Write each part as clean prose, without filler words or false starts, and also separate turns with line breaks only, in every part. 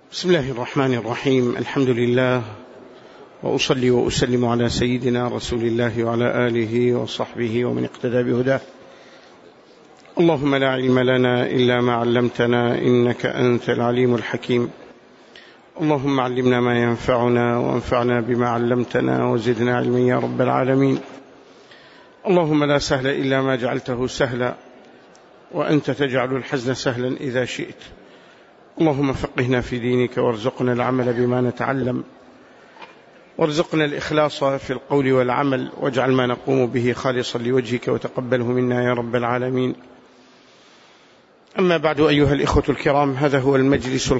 بسم الله الرحمن الرحيم. الحمد لله، وأصلي وأسلم على سيدنا رسول الله وعلى آله وصحبه ومن اقتدى بهداه. اللهم لا علم لنا إلا ما علمتنا، إنك أنت العليم الحكيم. اللهم علمنا ما ينفعنا وانفعنا بما علمتنا وزدنا علما يا رب العالمين. اللهم لا سهل إلا ما جعلته سهلا، وأنت تجعل الحزن سهلا إذا شئت. اللهم فقهنا في دينك، وارزقنا العمل بما نتعلم، وارزقنا الإخلاص في القول والعمل، واجعل ما نقوم به خالصا لوجهك وتقبله منا يا رب العالمين. أما بعد، أيها الإخوة الكرام، هذا هو المجلس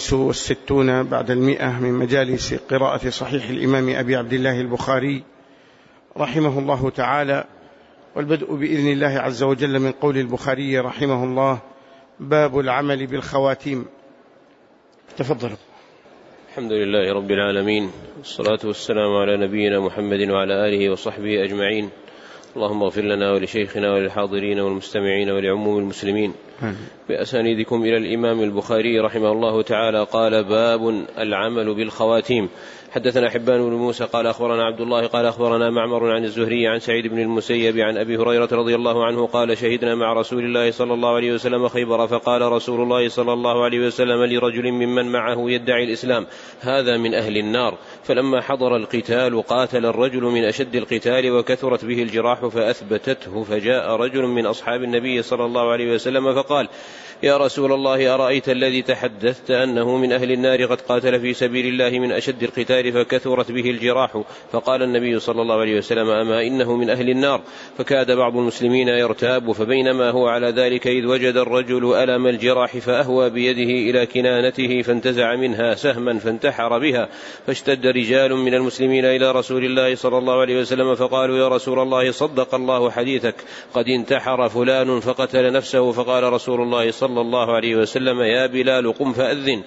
65 بعد 100 من مجالس قراءة صحيح الإمام أبي عبد الله البخاري رحمه الله تعالى، والبدء بإذن الله عز وجل من قول البخاري رحمه الله: باب العمل بالخواتيم. تفضلوا.
الحمد لله رب العالمين، والصلاة والسلام على نبينا محمد وعلى آله وصحبه أجمعين. اللهم اغفر لنا ولشيخنا وللحاضرين والمستمعين ولعموم المسلمين. بأسانيدكم إلى الإمام البخاري رحمه الله تعالى قال: باب العمل بالخواتيم. حدثنا حبان بن موسى قال أخبرنا عبد الله قال أخبرنا معمر عن الزهري عن سعيد بن المسيب عن أبي هريرة رضي الله عنه قال: شهدنا مع رسول الله صلى الله عليه وسلم خيبر، فقال رسول الله صلى الله عليه وسلم لرجل ممن معه يدعي الإسلام: هذا من أهل النار. فلما حضر القتال قاتل الرجل من أشد القتال، وكثرت به الجراح فأثبتته، فجاء رجل من أصحاب النبي صلى الله عليه وسلم فقال: يا رسول الله، أرأيت الذي تحدثت أنه من أهل النار قد قاتل في سبيل الله من أشد القتال فكثرت به الجراح؟ فقال النبي صلى الله عليه وسلم: أما إنه من أهل النار. فكاد بعض المسلمين يرتاب، فبينما هو على ذلك إذ وجد الرجل ألم الجراح، فأهوى بيده إلى كنانته فانتزع منها سهما فانتحر بها. فاشتد رجال من المسلمين إلى رسول الله صلى الله عليه وسلم فقالوا: يا رسول الله، صدق الله حديثك، قد انتحر فلان فقتل نفسه. فقال رسول الله صلى الله عليه وسلم: يا بلال، قم فأذن،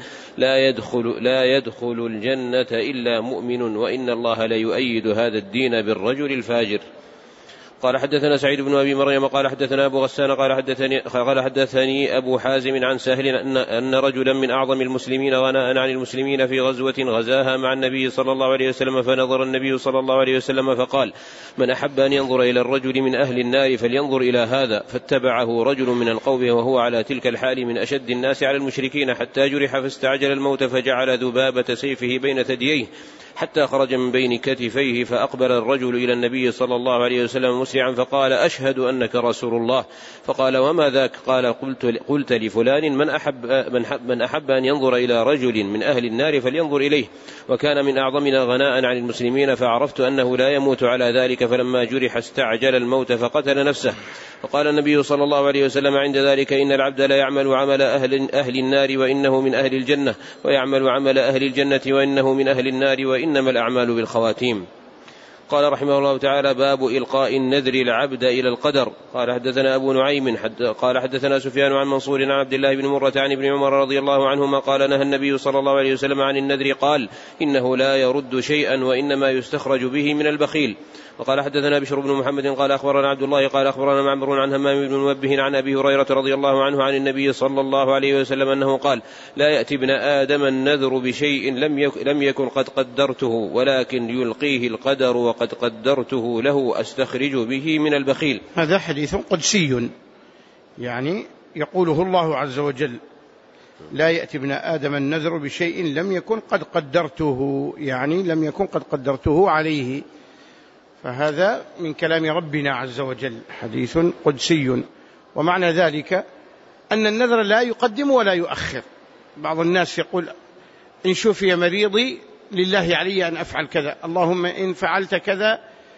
لا يدخل الجنة إلا مؤمن، وإن الله ليؤيد هذا الدين بالرجل الفاجر. قال: حدثنا سعيد بن أبي مريم قال حدثنا أبو غسان قال حدثني أبو حازم عن سهل أن رجلا من أعظم المسلمين غناء عن المسلمين في غزوة غزاها مع النبي صلى الله عليه وسلم، فنظر النبي صلى الله عليه وسلم فقال: من أحب أن ينظر إلى الرجل من أهل النار فلينظر إلى هذا. فاتبعه رجل من القوم وهو على تلك الحال من أشد الناس على المشركين، حتى جرح فاستعجل الموت، فجعل ذبابة سيفه بين ثدييه حتى خرج من بين كتفيه. فأقبل الرجل إلى النبي صلى الله عليه وسلم مسرعا فقال: أشهد أنك رسول الله. فقال: وما ذاك؟ قال: قلت لفلان من أحب أن ينظر إلى رجل من أهل النار فلينظر إليه، وكان من أعظمنا غناء عن المسلمين، فعرفت أنه لا يموت على ذلك، فلما جرح استعجل الموت فقتل نفسه. فقال النبي صلى الله عليه وسلم عند ذلك: إن العبد لا يعمل عمل أهل النار وإنه من أهل الجنة، ويعمل عمل أهل الجنة وإنه من أهل النار، وإنما الأعمال بالخواتيم. قال رحمه الله تعالى: باب إلقاء النذر العبد إلى القدر. قال: حدثنا أبو نعيم قال حدثنا سفيان عن منصور عن عبد الله بن مرة عن ابن عمر رضي الله عنهما قال: نهى النبي صلى الله عليه وسلم عن النذر، قال: إنه لا يرد شيئا، وإنما يستخرج به من البخيل. وقال: حدثنا بشر بن محمد قال أخبرنا عبد الله قال أخبرنا معمر عن همام بن منبه عن أبي هريرة رضي الله عنه عن النبي صلى الله عليه وسلم أنه قال: لا يأتي ابن آدم النذر بشيء لم يكن قد قدرته، ولكن يلقيه القدر وقد قدرته له، أستخرج به من البخيل.
هذا حديث قدسي، يعني يقوله الله عز وجل: لا يأتي ابن آدم النذر بشيء لم يكن قد قدرته، يعني لم يكن قد قدرته عليه. فهذا من كلام ربنا عز وجل، حديث قدسي. ومعنى ذلك أن النذر لا يقدم ولا يؤخر. بعض الناس يقول: إن شفي مريضي لله علي أن أفعل كذا، اللهم إن فعلت كذا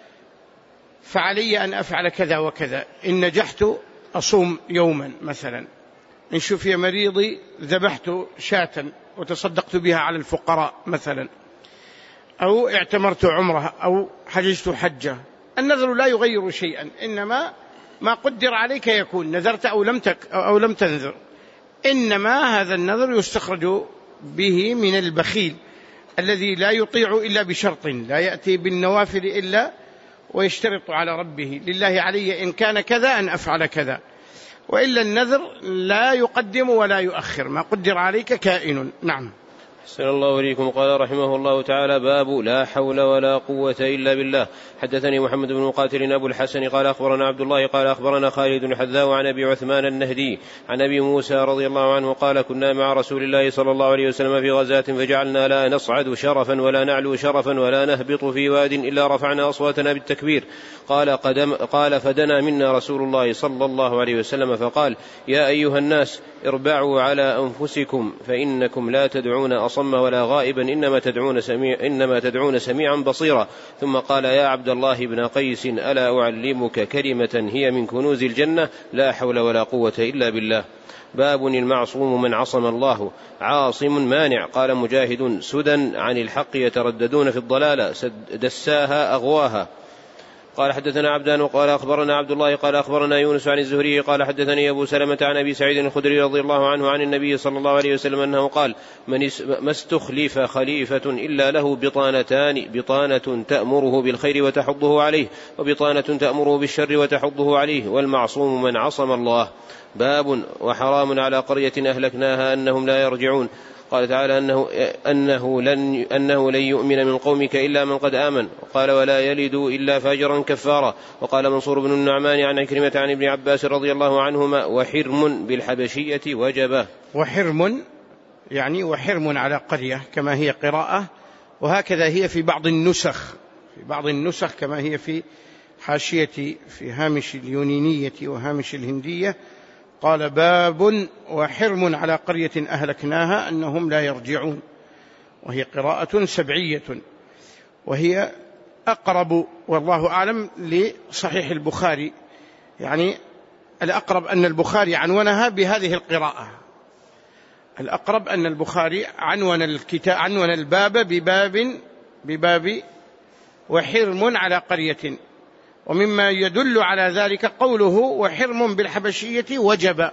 فعلي أن أفعل كذا وكذا، إن نجحت أصوم يوما مثلا، إن شفي مريضي ذبحت شاة وتصدقت بها على الفقراء مثلا، أو اعتمرت عمره، أو حججت حجة. النذر لا يغير شيئا، إنما ما قدر عليك يكون، نذرت أو لم تنذر. إنما هذا النذر يستخرج به من البخيل الذي لا يطيع إلا بشرط، لا يأتي بالنوافل إلا ويشترط على ربه: لله علي إن كان كذا أن أفعل كذا. وإلا النذر لا يقدم ولا يؤخر، ما قدر عليك كائن. نعم.
أحسن الله إليكم. قال رحمه الله تعالى: باب لا حول ولا قوة إلا بالله. حدثني محمد بن مقاتل أبو الحسن قال أخبرنا عبد الله قال أخبرنا خالد بن حذاء عن أبي عثمان النهدي عن أبي موسى رضي الله عنه قال: كنا مع رسول الله صلى الله عليه وسلم في غزاة فجعلنا لا نصعد شرفا ولا نعلو شرفا ولا نهبط في واد إلا رفعنا أصواتنا بالتكبير. قال: فدنا منا رسول الله صلى الله عليه وسلم فقال: يا أيها الناس اربعوا على أنفسكم فإنكم لا تدعون أصم ولا غائبا إنما تدعون سميعا بصيرا. ثم قال: يا عبد الله بن قيس ألا أعلمك كلمة هي من كنوز الجنة لا حول ولا قوة إلا بالله. باب المعصوم من عصم الله عاصم مانع. قال مجاهد: سدى عن الحق يترددون في الضلالة دساها أغواها. قال حدثنا عبدان قال أخبرنا عبد الله قال أخبرنا يونس عن الزهري قال حدثني أبو سلمة عن أبي سعيد الخدري رضي الله عنه عن النبي صلى الله عليه وسلم أنه قال: ما استخلف خليفة إلا له بطانتان: بطانة تأمره بالخير وتحضه عليه، وبطانة تأمره بالشر وتحضه عليه، والمعصوم من عصم الله. باب وحرام على قرية أهلكناها أنهم لا يرجعون. قال تعالى أنه لن يؤمن من قومك إلا من قد آمن. وقال: ولا يلد إلا فاجرا كفارا. وقال منصور بن النعمان عن عكرمة عن ابن عباس رضي الله عنهما: وحرم بالحبشية وجبه.
وحرم يعني وحرم على قرية كما هي قراءة، وهكذا هي في بعض النسخ كما هي في حاشية في هامش اليونينية وهامش الهندية. قال: باب وحرم على قرية أهلكناها أنهم لا يرجعون، وهي قراءة سبعية، وهي أقرب والله أعلم لصحيح البخاري، يعني الأقرب أن البخاري عنونها بهذه القراءة، الأقرب أن البخاري عنون الباب بباب وحرم على قرية. ومما يدل على ذلك قوله: وحرم بالحبشية وجب،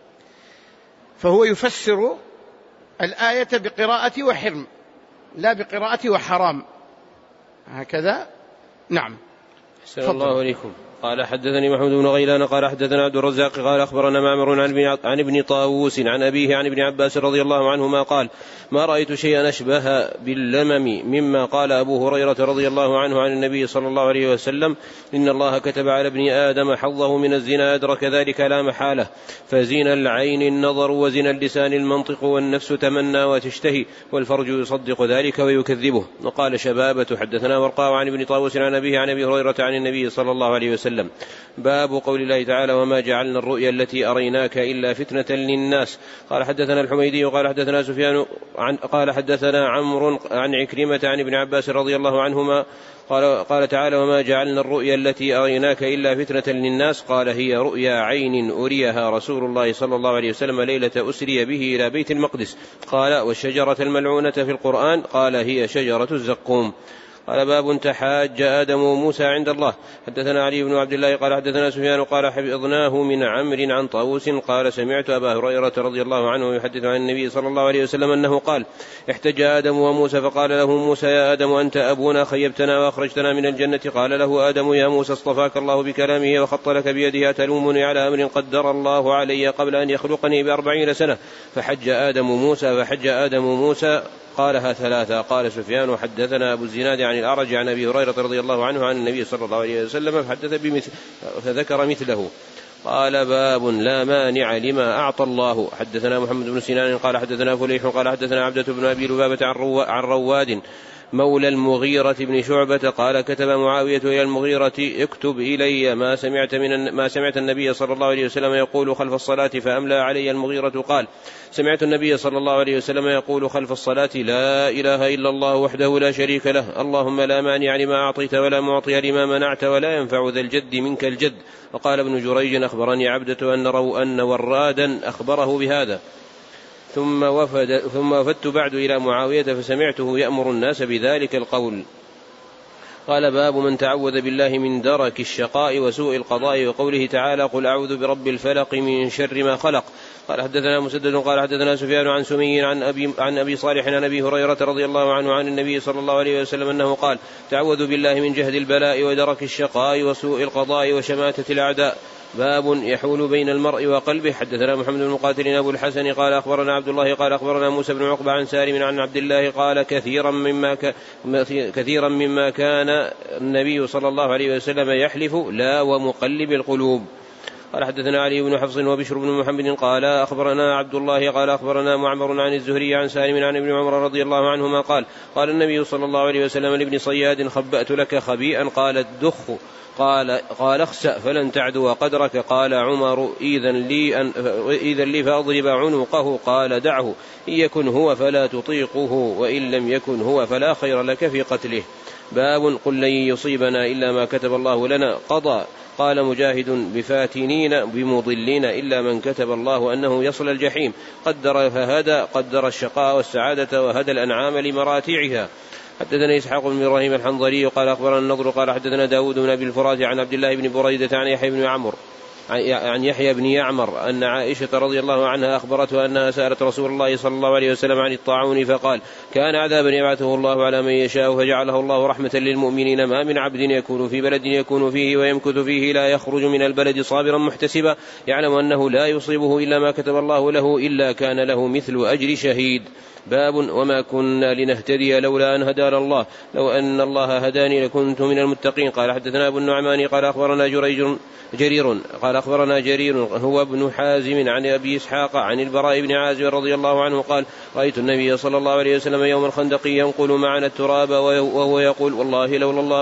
فهو يفسر الآية بقراءة وحرم لا بقراءة وحرام، هكذا. نعم.
أحسن الله إليكم. قال حدثني محمود بن غيلان قال حدثنا عبد الرزاق قال أخبرنا معمر عن ابن طاووس عن أبيه عن ابن عباس رضي الله عنهما قال: ما رأيت شيئا أشبه باللمم مما قال أبو هريرة رضي الله عنه عن النبي صلى الله عليه وسلم: إن الله كتب على ابن آدم حظه من الزنا أدرك ذلك لا محالة، فزنا العين النظر، وزنا اللسان المنطق، والنفس تمنى وتشتهي، والفرج يصدق ذلك ويكذبه. وقال شبابة حدثنا ورقاء عن ابن طاووس عن أبيه عن أبي هريرة عن النبي صلى الله عليه وسلم. باب قول الله تعالى: وما جعلنا الرؤيا التي أريناك إلا فتنة للناس. قال حدثنا الحميدي قال حدثنا سفيان قال حدثنا عمرو عن عكرمة عن ابن عباس رضي الله عنهما قال تعالى: وما جعلنا الرؤيا التي أريناك إلا فتنة للناس. قال: هي رؤيا عين أريها رسول الله صلى الله عليه وسلم ليلة أسري به إلى بيت المقدس. قال: والشجرة الملعونة في القرآن. قال: هي شجرة الزقوم. قال: باب تحاج آدم وموسى عند الله. حدثنا علي بن عبد الله قال حدثنا سفيان قال: حفظناه من عمرو عن طاووس قال: سمعت أبا هريرة رضي الله عنه يحدث عن النبي صلى الله عليه وسلم أنه قال: احتج آدم وموسى فقال له موسى: يا آدم أنت أبونا خيبتنا وأخرجتنا من الجنة. قال له آدم: يا موسى اصطفاك الله بكلامه وخط لك بيده، أتلومني على أمر قدر الله علي قبل أن يخلقني ب40 سنة؟ فحج آدم موسى قالها 3. قال سفيان: وحدثنا أبو الزناد عن الأعرج عن أبي هريرة رضي الله عنه عن النبي صلى الله عليه وسلم فذكر مثله. قال: باب لا مانع لما أعطى الله. حدثنا محمد بن سنان قال حدثنا فليح قال حدثنا عبدة بن أبي لبابة عن رواد مولى المغيرة بن شعبة قال: كتب معاوية إلى المغيرة: اكتب إلي ما سمعت النبي صلى الله عليه وسلم يقول خلف الصلاة. فأملى علي المغيرة قال: سمعت النبي صلى الله عليه وسلم يقول خلف الصلاة: لا إله إلا الله وحده لا شريك له، اللهم لا مانع لما أعطيت ولا معطي لما منعت ولا ينفع ذا الجد منك الجد. وقال ابن جريج: أخبرني عبدة أن ورادا أخبره بهذا. ثم وفدت بعد إلى معاوية فسمعته يأمر الناس بذلك القول. قال: باب من تعوذ بالله من درك الشقاء وسوء القضاء، وقوله تعالى: قل أعوذ برب الفلق من شر ما خلق. قال حدثنا مسدد قال حدثنا سفيان عن سمي عن أبي صالح عن أبي هريرة رضي الله عنه عن النبي صلى الله عليه وسلم أنه قال: تعوذ بالله من جهد البلاء ودرك الشقاء وسوء القضاء وشماتة الأعداء. باب يحول بين المرء وقلبه. حدثنا محمد بن مقاتل أبو الحسن قال أخبرنا عبد الله قال أخبرنا موسى بن عقبة عن سالم عن عبد الله قال كثيرا مما كان النبي صلى الله عليه وسلم يحلف لا ومقلب القلوب. قال حدثنا علي بن حفص وبشر بن محمد قال أخبرنا عبد الله قال أخبرنا معمر عن الزهري عن سالم عن ابن عمر رضي الله عنهما قال قال النبي صلى الله عليه وسلم لابن صياد خبأت لك خبيئا قال الدخ قال اخسأ فلن تعدو قدرك قال عمر إذن لي فأضرب عنقه قال دعه إن يكن هو فلا تطيقه وإن لم يكن هو فلا خير لك في قتله. باب قل لن يصيبنا إلا ما كتب الله لنا قضى. قال مجاهد بفاتنين بمضلين إلا من كتب الله أنه يصل الجحيم قدر فهدى قدر الشقاء والسعادة وهدى الأنعام لمراتعها. حدثنا إسحاق بن إبراهيم الحنظلي قال أخبرنا النضر قال حدثنا داود بن أبي الفرات عن عبد الله بن بريدة عن يحيى بن يعمر أن عائشة رضي الله عنها أخبرته أنها سألت رسول الله صلى الله عليه وسلم عن الطاعون فقال كان عذابا يبعثه الله على من يشاء فجعله الله رحمة للمؤمنين ما من عبد يكون في بلد يكون فيه ويمكث فيه لا يخرج من البلد صابرا محتسبا يعلم أنه لا يصيبه إلا ما كتب الله له إلا كان له مثل أجر شهيد. باب وما كنا لنهتدي لولا أن هدانا الله لو أن الله هداني لكنت من المتقين. قال حدثنا أبو النعمان قال أخبرنا جرير قال أخبرنا جرير هو ابن حازم عن أبي إسحاق عن البراء بن عازب رضي الله عنه قال رأيت النبي صلى الله عليه وسلم يوم الخندق ينقل معنا التراب وهو يقول والله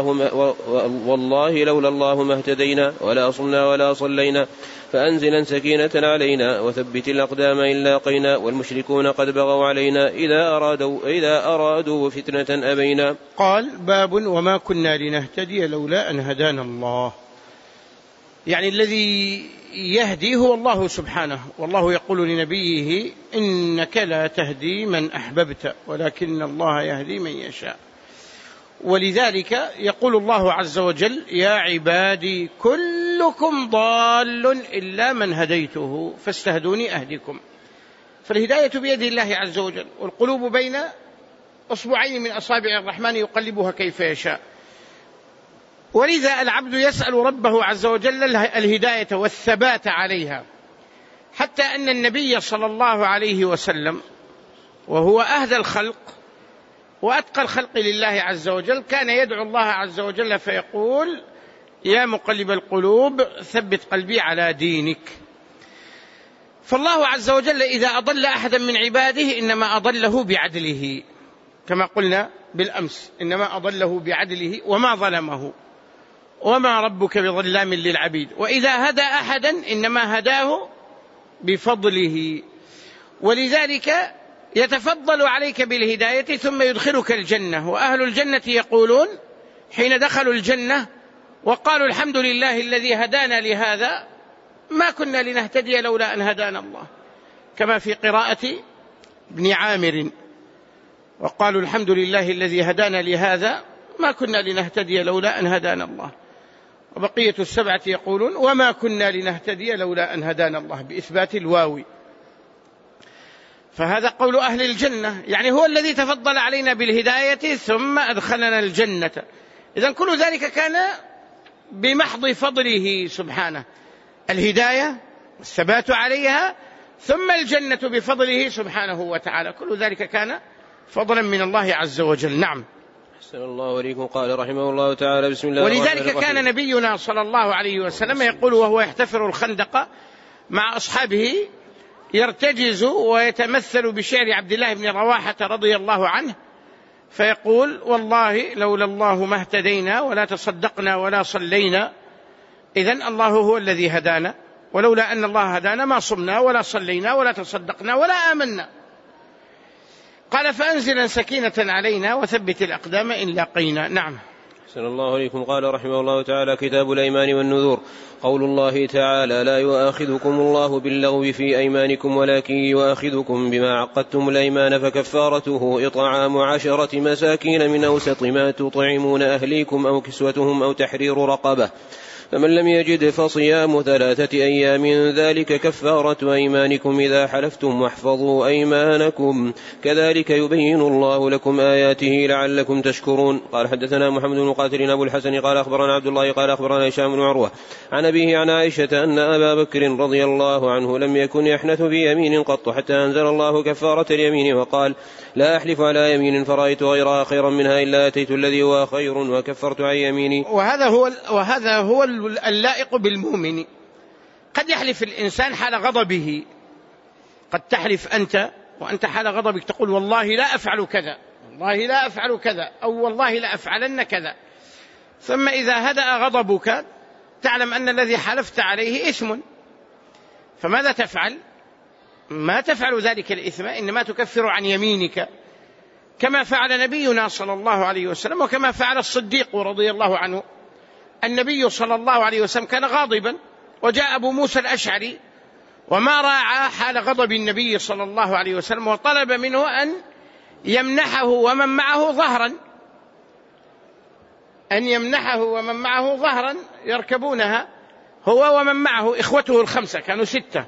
لولا الله ما اهتدينا ولا صمنا ولا صلينا فأنزلا سكينة علينا وثبت الأقدام إن لاقينا والمشركون قد بغوا علينا إذا أرادوا فتنة أبينا.
قال باب وما كنا لنهتدي لولا أن هدانا الله. يعني الذي يهدي هو الله سبحانه، والله يقول لنبيه إنك لا تهدي من أحببت ولكن الله يهدي من يشاء. ولذلك يقول الله عز وجل يا عبادي كلكم ضال إلا من هديته فاستهدوني أهدكم. فالهداية بيد الله عز وجل، والقلوب بين أصبعين من أصابع الرحمن يقلبها كيف يشاء. ولذا العبد يسأل ربه عز وجل الهداية والثبات عليها، حتى أن النبي صلى الله عليه وسلم وهو أهدى الخلق وأتقى الخلق لله عز وجل كان يدعو الله عز وجل فيقول يا مقلب القلوب ثبت قلبي على دينك. فالله عز وجل إذا أضل أحدا من عباده إنما أضله بعدله، كما قلنا بالأمس إنما أضله بعدله وما ظلمه وما ربك بظلام للعبيد. وإذا هدى أحدا إنما هداه بفضله، ولذلك يتفضل عليك بالهداية ثم يدخلك الجنة. وأهل الجنة يقولون حين دخلوا الجنة وقالوا الحمد لله الذي هدانا لهذا ما كنا لنهتدي لولا أن هدانا الله، كما في قراءة ابن عامر وقالوا الحمد لله الذي هدانا لهذا ما كنا لنهتدي لولا أن هدانا الله. وبقية السبعة يقولون وما كنا لنهتدي لولا أن هدانا الله بإثبات الواو. فهذا قول أهل الجنة، يعني هو الذي تفضل علينا بالهداية ثم أدخلنا الجنة. إذن كل ذلك كان بمحض فضله سبحانه، الهداية والثبات عليها ثم الجنة بفضله سبحانه وتعالى، كل ذلك كان فضلا من الله عز وجل. نعم.
أحسن الله عليكم. قال رحمه الله تعالى بسم الله
الرحمن الرحيم. ولذلك كان نبينا صلى الله عليه وسلم يقول وهو يحتفر الخندق مع أصحابه يرتجز ويتمثل بشعر عبد الله بن رواحة رضي الله عنه فيقول والله لولا الله ما اهتدينا ولا تصدقنا ولا صلينا. إذن الله هو الذي هدانا، ولولا أن الله هدانا ما صمنا ولا صلينا ولا تصدقنا ولا آمنا. قال فأنزلا سكينة علينا وثبت الأقدام إن لاقينا. نعم.
أحسن الله عليكم. قال رحمه الله تعالى كتاب الأيمان والنذور. قول الله تعالى لا يؤاخذكم الله باللغو في أيمانكم ولكن يؤاخذكم بما عقدتم الأيمان فكفارته إطعام 10 مساكين من أوسط ما تطعمون أهليكم أو كسوتهم أو تحرير رقبة، فمن لم يجد فصيام 3 أيام ذلك كفارة أيمانكم إذا حلفتم واحفظوا أيمانكم كذلك يبين الله لكم آياته لعلكم تشكرون. قال حدثنا محمد بن مقاتل أبو الحسن قال أخبرنا عبد الله قال أخبرنا هشام بن عروة عن أبيه عن عائشة أن أبا بكر رضي الله عنه لم يكن يحنث بيمين قط حتى أنزل الله كفارة اليمين وقال لا أحلف على يمين فرأيت غيرها خيرا منها إلا أتيت الذي هو خير وكفرت عن يميني.
وهذا هو اللائق بالمؤمن. قد يحلف الإنسان حال غضبه، قد تحلف أنت وأنت حال غضبك تقول والله لا أفعل كذا، والله لا أفعل كذا، أو والله لا أفعلن كذا، ثم إذا هدأ غضبك تعلم أن الذي حلفت عليه إثم، فماذا تفعل؟ ما تفعل ذلك الإثم، إنما تكفر عن يمينك كما فعل نبينا صلى الله عليه وسلم وكما فعل الصديق رضي الله عنه. النبي صلى الله عليه وسلم كان غاضبا وجاء أبو موسى الأشعري وما راعى حال غضب النبي صلى الله عليه وسلم وطلب منه أن يمنحه ومن معه ظهرا، أن يمنحه ومن معه ظهرا يركبونها هو ومن معه إخوته 5 كانوا 6.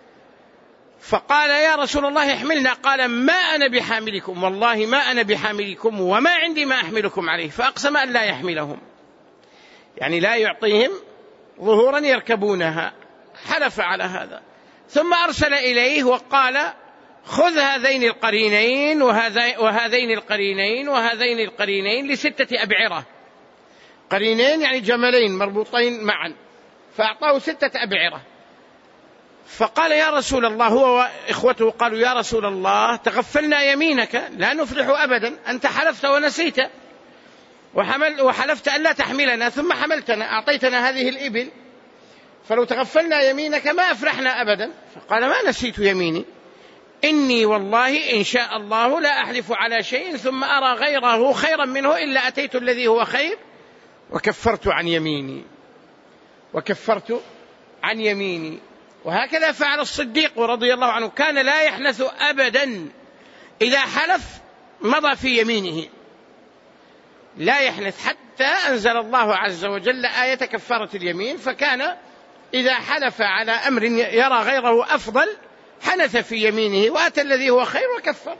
فقال يا رسول الله احملنا، قال ما أنا بحاملكم، والله ما أنا بحاملكم وما عندي ما أحملكم عليه، فأقسم أن لا يحملهم، يعني لا يعطيهم ظهورا يركبونها، حلف على هذا. ثم أرسل إليه وقال خذ هذين القرينين وهذين القرينين وهذين القرينين ل6 أبعرة، قرينين يعني جملين مربوطين معا، فأعطاه 6 أبعرة. فقال يا رسول الله، هو وإخوته قالوا يا رسول الله تغفلنا يمينك لا نفلح أبدا، أنت حلفت ونسيت وحلفت أن لا تحملنا ثم حملتنا، أعطيتنا هذه الإبل، فلو تغفلنا يمينك ما أفلحنا أبدا. فقال ما نسيت يميني، إني والله إن شاء الله لا أحلف على شيء ثم أرى غيره خيرا منه إلا أتيت الذي هو خير وكفرت عن يميني، وكفرت عن يميني. وهكذا فعل الصديق رضي الله عنه، كان لا يحنث أبدا، إذا حلف مضى في يمينه لا يحنث، حتى أنزل الله عز وجل آية كفارة اليمين، فكان إذا حلف على أمر يرى غيره أفضل حنث في يمينه وأتى الذي هو خير وكفر.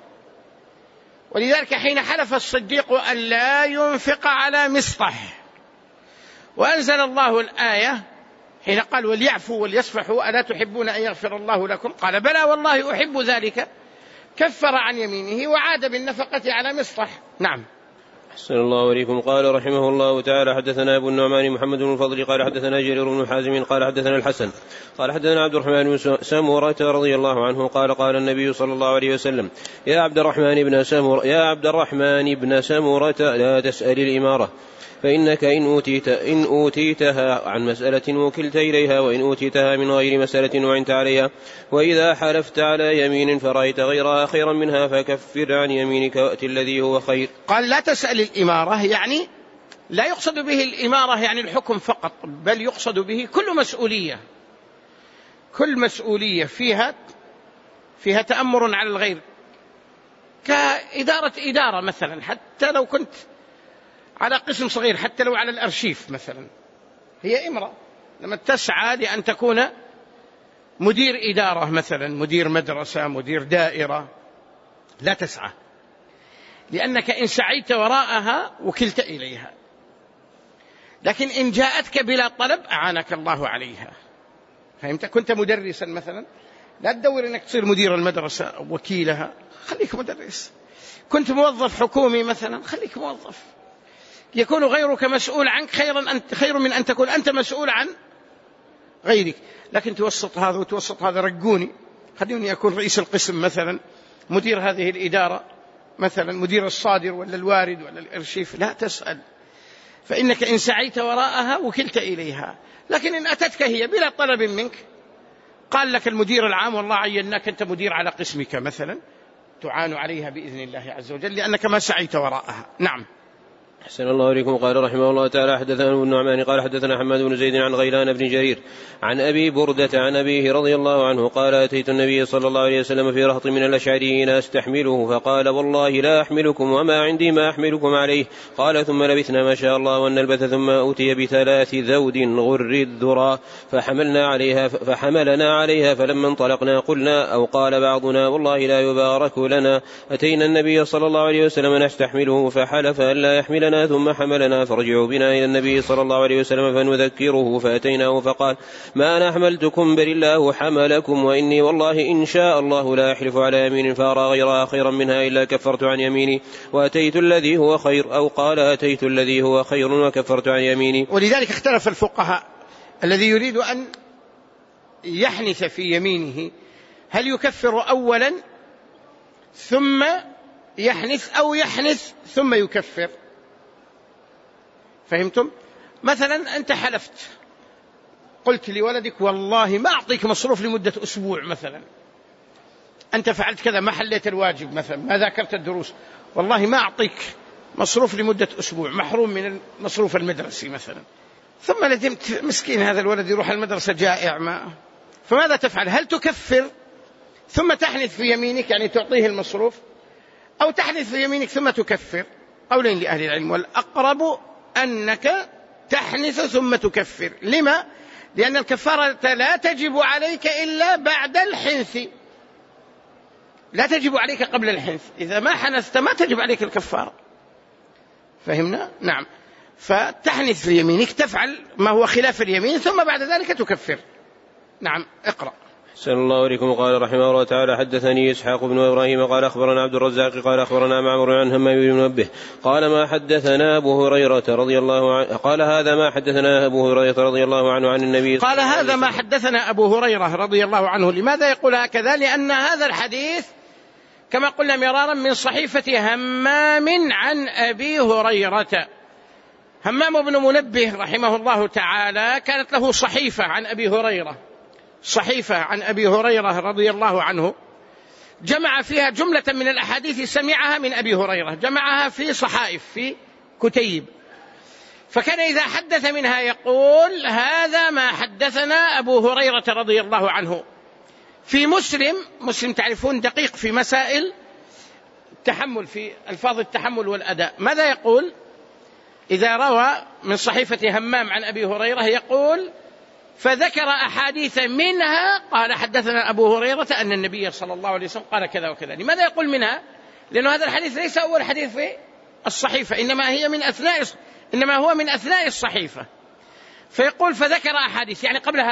ولذلك حين حلف الصديق أن لا ينفق على مصطح وأنزل الله الآية حين قال وليعفوا وليصفحوا ألا تحبون أن يغفر الله لكم، قال بلى والله أحب ذلك، كفر عن يمينه وعاد بالنفقة على مصطح. نعم.
أحسن الله إليكم. قال رحمه الله تعالى حدثنا أبو النعمان محمد بن الفضل قال حدثنا جرير بن حازم قال حدثنا الحسن قال حدثنا عبد الرحمن بن سمرة رضي الله عنه قال قال النبي صلى الله عليه وسلم يا عبد الرحمن بن سمرة لا تسأل الإمارة، فإنك إن أوتيتها عن مسألة وكلت إليها، وإن أوتيتها من غير مسألة وعنت عليها، وإذا حلفت على يمين فرأيت غيرها خيرا منها فكفر عن يمينك وأت الذي هو خير.
قال لا تسأل الإمارة، يعني لا يقصد به الإمارة يعني الحكم فقط، بل يقصد به كل مسؤولية، كل مسؤولية فيها تأمر على الغير، كإدارة مثلا، حتى لو كنت على قسم صغير، حتى لو على الأرشيف مثلا، هي إمرأة لما تسعى لأن تكون مدير إدارة مثلا، مدير مدرسة، مدير دائرة، لا تسعى، لأنك إن سعيت وراءها وكلت إليها، لكن إن جاءتك بلا طلب أعانك الله عليها. فهمت؟ كنت مدرسا مثلا، لا تدور أنك تصير مدير المدرسة أو وكيلها، خليك مدرس. كنت موظف حكومي مثلا، خليك موظف، يكون غيرك مسؤول عنك خير من أن تكون أنت مسؤول عن غيرك. لكن توسط هذا وتوسط هذا، رجوني خلوني أكون رئيس القسم مثلا، مدير هذه الإدارة مثلا، مدير الصادر ولا الوارد ولا الأرشيف، لا تسأل، فإنك إن سعيت وراءها وكلت إليها. لكن إن أتتك هي بلا طلب منك، قال لك المدير العام والله عيناك أنت مدير على قسمك مثلا، تعان عليها بإذن الله عز وجل لأنك ما سعيت وراءها. نعم.
أحسن الله إليكم. قال رحمه الله تعالى حدثنا ابن النعمان قال حدثنا حماد بن زيد عن غيلان بن جرير عن أبي بردة عن أبيه رضي الله عنه قال أتيت النبي صلى الله عليه وسلم في رهط من الأشعريين أستحمله فقال والله لا أحملكم وما عندي ما أحملكم عليه. قال ثم لبثنا ما شاء الله ونلبث ثم أتي ب3 ذود غر الذرى فحملنا عليها فلما انطلقنا قلنا أو قال بعضنا والله لا يبارك لنا. أتينا النبي صلى الله عليه وسلم نستحمله فحلف أن لا يحملنا ثم حملنا فرجعوا بنا إلى النبي صلى الله عليه وسلم فنذكره فأتيناه فقال ما أنا حملتكم بل الله حملكم وإني والله إن شاء الله لا أحلف على يمين فأرى غيرها خيرا منها إلا كفرت عن يميني وأتيت الذي هو خير أو قال أتيت الذي هو خير وكفرت عن يميني.
ولذلك اختلف الفقهاء الذي يريد أن يحنث في يمينه هل يكفر أولا ثم يحنث أو يحنث ثم يكفر. فهمتم؟ مثلا أنت حلفت قلت لولدك والله ما أعطيك مصروف لمدة أسبوع مثلا، أنت فعلت كذا ما حليت الواجب مثلا ما ذاكرت الدروس، والله ما أعطيك مصروف لمدة أسبوع، محروم من المصروف المدرسي مثلا. ثم ندمت مسكين هذا الولد يروح المدرسة جائع فماذا تفعل؟ هل تكفر ثم تحنث في يمينك يعني تعطيه المصروف، أو تحنث في يمينك ثم تكفر؟ قولين لأهل العلم، والأقرب أنك تحنث ثم تكفر. لما؟ لأن الكفارة لا تجب عليك إلا بعد الحنث، لا تجب عليك قبل الحنث. إذا ما حنثت ما تجب عليك الكفارة. فهمنا؟ نعم. فتحنث في يمينك تفعل ما هو خلاف اليمين ثم بعد ذلك تكفر. نعم اقرأ.
أحسن الله إليكم. قال رحمه الله تعالى حدثني إسحاق بن إبراهيم قال أخبرنا عبد الرزاق قال أخبرنا معمر عن همام بن منبه قال ما حدثنا أبو هريرة رضي الله عنه قال هذا ما حدثنا أبو هريرة رضي الله عنه عن النبي
قال هذا ما حدثنا أبو هريرة رضي الله عنه. لماذا يقول هكذا؟ لأن هذا الحديث كما قلنا مرارا من صحيفة همام عن أبي هريرة. همام بن منبه رحمه الله تعالى كانت له صحيفة عن أبي هريرة، صحيفة عن أبي هريرة رضي الله عنه، جمع فيها جملة من الأحاديث سمعها من أبي هريرة، جمعها في صحائف في كتيب. فكان إذا حدث منها يقول هذا ما حدثنا أبو هريرة رضي الله عنه. في مسلم تعرفون دقيق في مسائل التحمل، في ألفاظ التحمل والأداء. ماذا يقول إذا روى من صحيفة همام عن أبي هريرة؟ يقول فذكر أحاديث منها قال حدثنا أبو هريرة أن النبي صلى الله عليه وسلم قال كذا وكذا. لماذا يقول منها؟ لأن هذا الحديث ليس أول حديث في الصحيفة، إنما هو من أثناء الصحيفة. فيقول فذكر أحاديث يعني قبل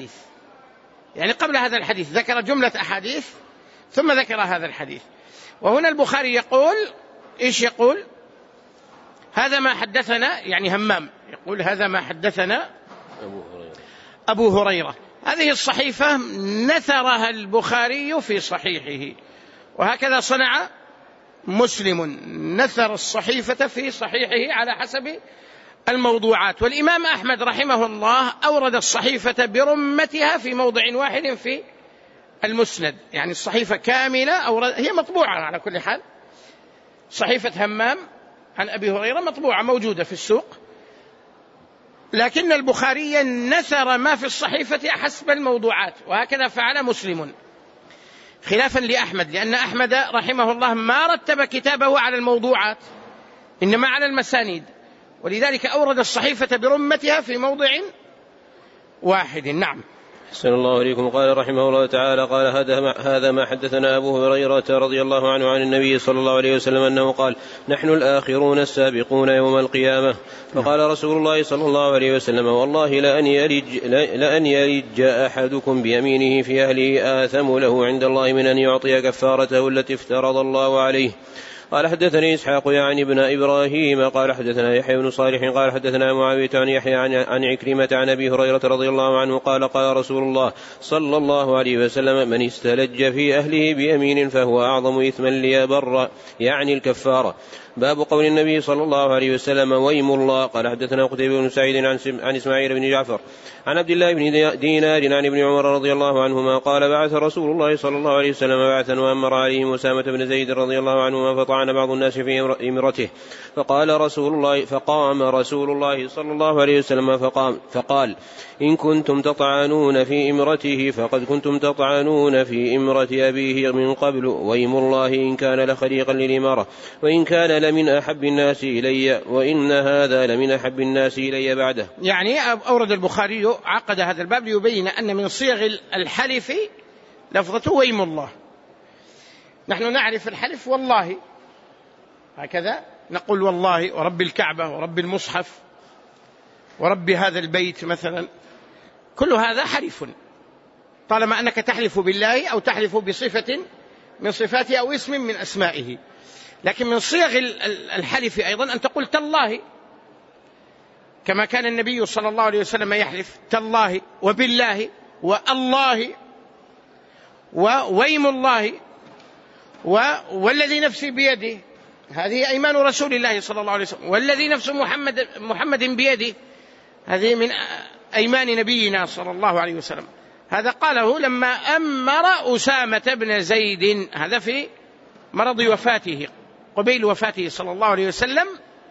هذا الحديث ذكر جملة أحاديث ثم ذكر هذا الحديث. وهنا البخاري يقول إيش؟ يقول هذا ما حدثنا، يعني همام يقول هذا ما حدثنا أبو هريرة. هذه الصحيفة نثرها البخاري في صحيحه، وهكذا صنع مسلم، نثر الصحيفة في صحيحه على حسب الموضوعات. والإمام أحمد رحمه الله أورد الصحيفة برمتها في موضع واحد في المسند، يعني الصحيفة كاملة هي مطبوعة على كل حال. صحيفة همام عن أبي هريرة مطبوعة موجودة في السوق، لكن البخاري نثر ما في الصحيفة حسب الموضوعات، وهكذا فعل مسلم خلافا لأحمد، لأن أحمد رحمه الله ما رتب كتابه على الموضوعات إنما على المسانيد، ولذلك أورد الصحيفة برمتها في موضع واحد. نعم.
أحسن الله إليكم. قال رحمه الله تعالى قال هذا ما حدثنا أبو هريرة رضي الله عنه عن النبي صلى الله عليه وسلم أنه قال نحن الآخرون السابقون يوم القيامة. فقال رسول الله صلى الله عليه وسلم والله لأن يلج أحدكم بيمينه في أهله آثم له عند الله من أن يعطي كفارته التي افترض الله عليه. قال حدثني إسحاق يعني ابن إبراهيم قال حدثنا يحيى بن صالح قال حدثنا معاوية عن يحيى عن عكرمة عن أبي هريرة رضي الله عنه قال قال رسول الله صلى الله عليه وسلم من استلج في أهله بيمين فهو أعظم إثما ليبر، يعني الكفارة. باب قول النبي صلى الله عليه وسلم ويم الله. قال حدثنا قتيبة بن سعيد عن إسماعيل بن جعفر عن عبد الله بن دينار عن ابن عمر رضي الله عنهما قال بعث رسول الله صلى الله عليه وسلم بعثا وأمر عليهم أسامة بن زيد رضي الله عنهما فطعن بعض الناس في إمرته، فقام رسول الله صلى الله عليه وسلم فقال: إن كنتم تطعنون في إمرته فقد كنتم تطعنون في إمرة أبيه من قبل، وإيم الله إن كان لخليقا للإمارة، وإن كان لمن أحب الناس إلي، وإن هذا لمن أحب الناس إلي بعده.
يعني أورد البخاري عقد هذا الباب ليبين أن من صيغ الحلف لفظة وإيم الله. نحن نعرف الحلف والله، هكذا نقول والله ورب الكعبة ورب المصحف ورب هذا البيت مثلا، كل هذا حلف طالما أنك تحلف بالله أو تحلف بصفة من صفاته أو اسم من أسمائه. لكن من صيغ الحلف أيضا أن تقول تالله، كما كان النبي صلى الله عليه وسلم يحلف تالله وبالله والله وويم الله والذي نفسي بيده، هذه أيمان رسول الله صلى الله عليه وسلم، والذي نفس محمد بيده، هذه من أيمان نبينا صلى الله عليه وسلم. هذا قاله لما أمر أسامة بن زيد، هذا في مرض وفاته قبيل وفاته صلى الله عليه وسلم،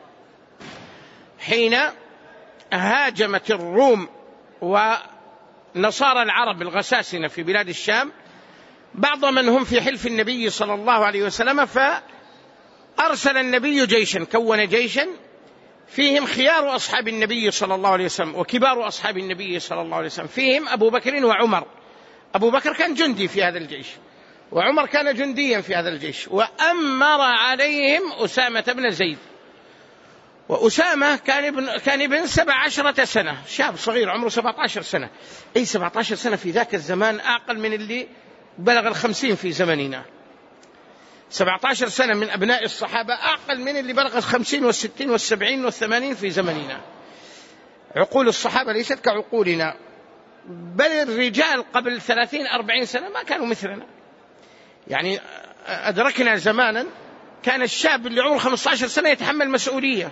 حين هاجمت الروم ونصارى العرب الغساسنة في بلاد الشام بعض من هم في حلف النبي صلى الله عليه وسلم، فأرسل النبي جيشا، كون جيشا فيهم خيار أصحاب النبي صلى الله عليه وسلم وكبار أصحاب النبي صلى الله عليه وسلم، فيهم أبو بكر وعمر. أبو بكر كان جندي في هذا الجيش، وعمر كان جنديا في هذا الجيش، وأمر عليهم أسامة بن زيد. وأسامة كان ابن 17 سنة، شاب صغير عمره 17 سنة. أي 17 سنة في ذاك الزمان أعقل من اللي بلغ 50 في زمننا. 17 سنة من أبناء الصحابة أعقل من اللي بلغ 50 والستين والسبعين والثمانين في زمننا. عقول الصحابة ليست كعقولنا، بل الرجال قبل 30-40 سنة ما كانوا مثلنا. يعني أدركنا زمانا كان الشاب اللي عمره 15 سنة يتحمل مسؤولية،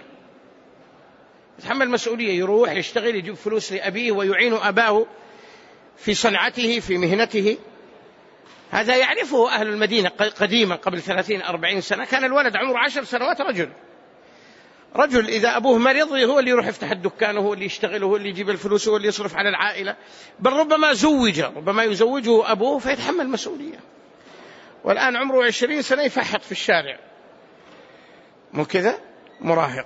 يروح يشتغل يجيب فلوس لأبيه ويعين أباه في صنعته في مهنته. هذا يعرفه أهل المدينة قديما قبل 30-40 سنة. كان الولد عمره 10 سنوات رجل إذا أبوه مريض هو اللي يروح يفتح الدكان، هو اللي يشتغل، هو اللي يجيب الفلوس، هو اللي يصرف على العائلة، بل ربما يزوجه أبوه فيتحمل مسؤولية. والآن عمره 20 سنة يفحط في الشارع، مو كذا مراهق.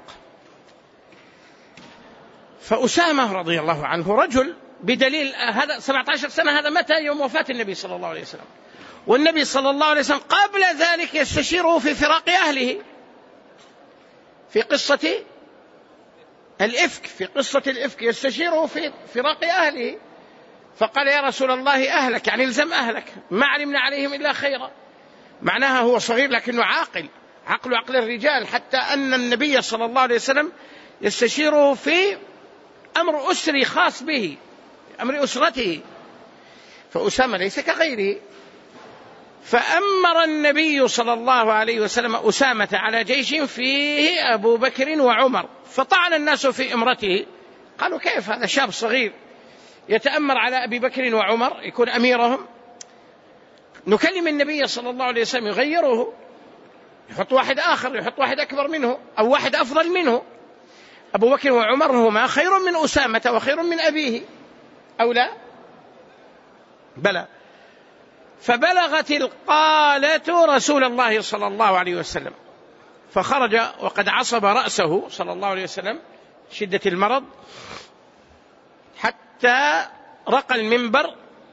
فأسامة رضي الله عنه رجل، بدليل هذا 17 سنة، هذا متى؟ يوم وفاة النبي صلى الله عليه وسلم. والنبي صلى الله عليه وسلم قبل ذلك يستشيره في فراق أهله، في قصة الإفك يستشيره في فراق أهله، فقال يا رسول الله أهلك، يعني الزم أهلك، ما علمنا عليهم إلا خيرا. معناها هو صغير لكنه عقل الرجال، حتى أن النبي صلى الله عليه وسلم يستشيره في أمر أسري خاص به، أمر أسرته. فأسامة ليس كغيره. فأمر النبي صلى الله عليه وسلم أسامة على جيش فيه أبو بكر وعمر، فطعن الناس في إمرته. قالوا كيف هذا شاب صغير يتأمر على أبي بكر وعمر يكون أميرهم؟ نكلم النبي صلى الله عليه وسلم يغيره، يحط واحد آخر، يحط واحد أكبر منه أو واحد أفضل منه. أبو بكر وعمر هما خير من أسامة وخير من أبيه، أو لا؟ بلى. فبلغت القالة رسول الله صلى الله عليه وسلم، فخرج وقد عصب رأسه صلى الله عليه وسلم شدة المرض، حتى رقى المنبر،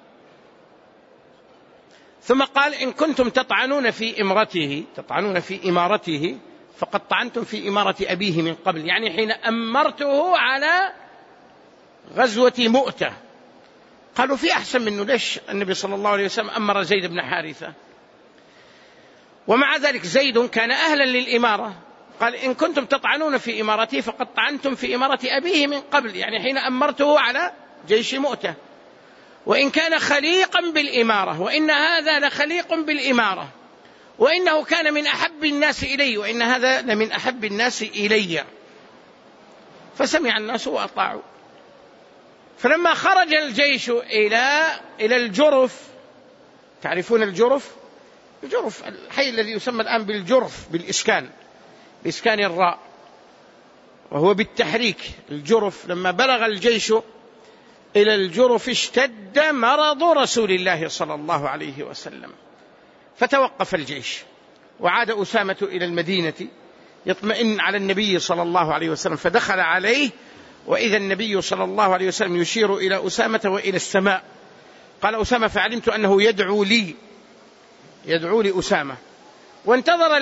ثم قال إن كنتم تطعنون في إمارته فقد طعنتم في إمارة أبيه من قبل، يعني حين أمرته على غزوة مؤتة. قالوا في أحسن منه، ليش النبي صلى الله عليه وسلم أمر زيد بن حارثة؟ ومع ذلك زيد كان أهلا للإمارة. قال إن كنتم تطعنون في إمارته فقد طعنتم في إمارة أبيه من قبل، يعني حين أمرته على جيش مؤتة. وإن كان خليقا بالإمارة، وإن هذا لخليق بالإمارة، وإنه كان من أحب الناس إلي، وإن هذا لمن أحب الناس إلي. فسمع الناس وأطاعوا. فلما خرج الجيش إلى الجرف، تعرفون الجرف؟ الجرف، الحي الذي يسمى الآن بالجرف بإسكان الراء، وهو بالتحريك الجرف. لما بلغ الجيش إلى الجرف اشتد مرض رسول الله صلى الله عليه وسلم، فتوقف الجيش وعاد أسامة إلى المدينة يطمئن على النبي صلى الله عليه وسلم، فدخل عليه وإذا النبي صلى الله عليه وسلم يشير إلى أسامة وإلى السماء. قال أسامة: فعلمت أنه يدعو لي أسامة. وانتظر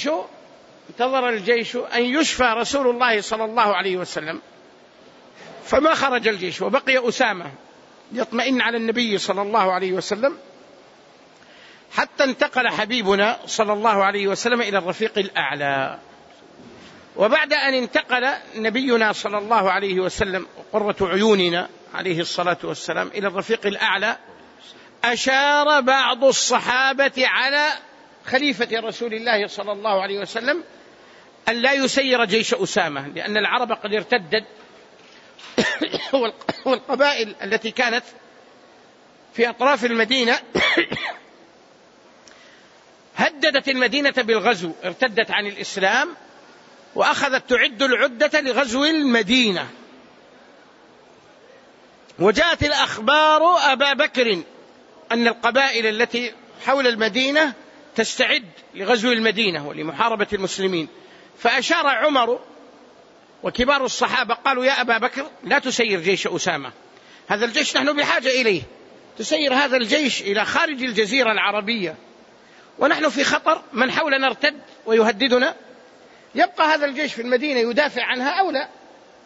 الجيش أن يشفى رسول الله صلى الله عليه وسلم، فما خرج الجيش، وبقي أسامة يطمئن على النبي صلى الله عليه وسلم، حتى انتقل حبيبنا صلى الله عليه وسلم إلى الرفيق الأعلى. وبعد أن انتقل نبينا صلى الله عليه وسلم قرة عيوننا عليه الصلاة والسلام إلى الرفيق الأعلى، أشار بعض الصحابة على خليفة رسول الله صلى الله عليه وسلم أن لا يسير جيش أسامة، لأن العرب قد ارتدت والقبائل التي كانت في أطراف المدينة هددت المدينة بالغزو، ارتدت عن الإسلام وأخذت تعد العدة لغزو المدينة. وجاءت الأخبار أبا بكر أن القبائل التي حول المدينة تستعد لغزو المدينة ولمحاربة المسلمين، فأشار عمر وكبار الصحابة قالوا: يا أبا بكر لا تسير جيش أسامة، هذا الجيش نحن بحاجة إليه، تسير هذا الجيش إلى خارج الجزيرة العربية ونحن في خطر، من حولنا ارتد ويهددنا، يبقى هذا الجيش في المدينة يدافع عنها أو لا؟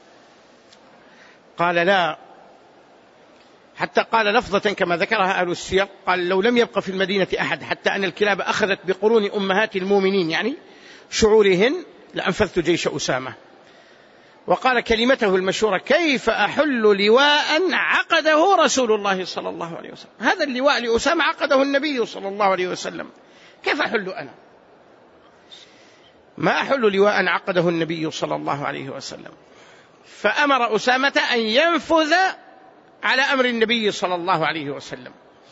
قال: لا، حتى قال لفظة كما ذكرها أهل السير، قال: لو لم يبقى في المدينة أحد حتى أن الكلاب أخذت بقرون أمهات المؤمنين، يعني شعورهن، لأنفذت جيش أسامة. وقال كلمته المشهورة: كيف أحل لواء عقده رسول الله صلى الله عليه وسلم؟ هذا اللواء لأسامة عقده النبي صلى الله عليه وسلم، كيف أحل أنا؟ ما أحل لواء عقده النبي صلى الله عليه وسلم. فأمر أسامة أن ينفذ على أمر النبي صلى الله عليه وسلم،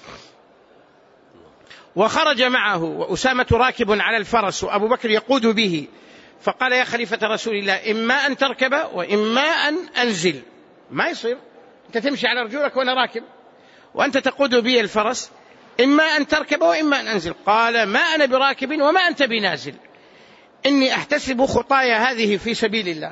وخرج معه وأسامة راكب على الفرس وأبو بكر يقود به، فقال: يا خليفة رسول الله، إما أن تركب وإما أن أنزل، ما يصير أنت تمشي على رجولك وأنا راكب وأنت تقود بي الفرس، إما أن تركب وإما أن أنزل. قال: ما أنا براكب وما أنت بنازل، إني أحتسب خطايا هذه في سبيل الله.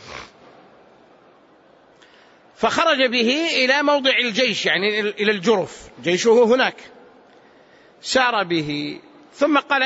فخرج به إلى موضع الجيش، يعني إلى الجرف، جيشه هناك، سار به، ثم قال: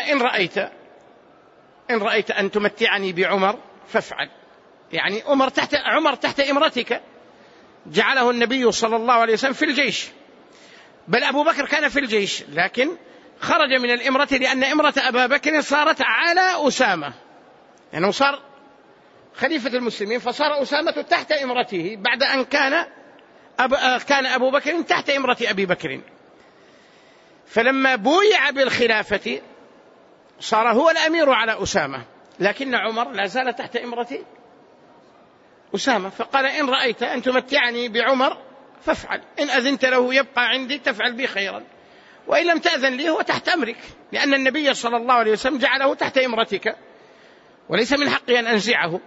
إن رأيت أن تمتعني بعمر فافعل، يعني عمر تحت إمرتك، جعله النبي صلى الله عليه وسلم في الجيش، بل أبو بكر كان في الجيش، لكن خرج من الإمرة لأن إمرة أبا بكر صارت على أسامة، يعني صار خليفة المسلمين، فصار أسامة تحت إمرته بعد أن كان أبو بكر تحت إمرة أبي بكر. فلما بويع بالخلافة صار هو الأمير على أسامة، لكن عمر لا زال تحت إمرة أسامة. فقال: إن رأيت أن تمتعني بعمر فافعل، إن أذنت له يبقى عندي تفعل بي خيرا، وإن لم تأذن لي هو تحت أمرك، لأن النبي صلى الله عليه وسلم جعله تحت إمرتك وليس من حقي أن أنزعه.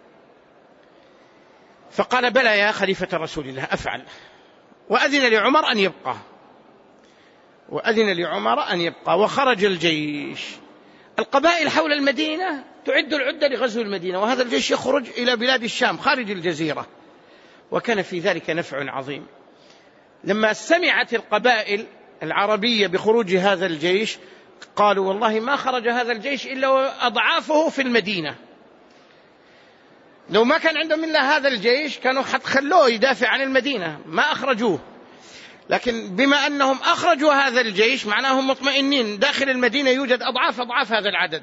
فقال: بلى يا خليفة رسول الله، أفعل. وأذن لعمر أن يبقى، وخرج الجيش. القبائل حول المدينة تعد العدة لغزو المدينة، وهذا الجيش يخرج إلى بلاد الشام خارج الجزيرة، وكان في ذلك نفع عظيم. لما سمعت القبائل العربية بخروج هذا الجيش قالوا: والله ما خرج هذا الجيش إلا وأضعافه في المدينة، لو ما كان عندهم إلا هذا الجيش كانوا خلوه يدافع عن المدينة، ما أخرجوه، لكن بما أنهم أخرجوا هذا الجيش معناهم مطمئنين داخل المدينة يوجد أضعاف هذا العدد،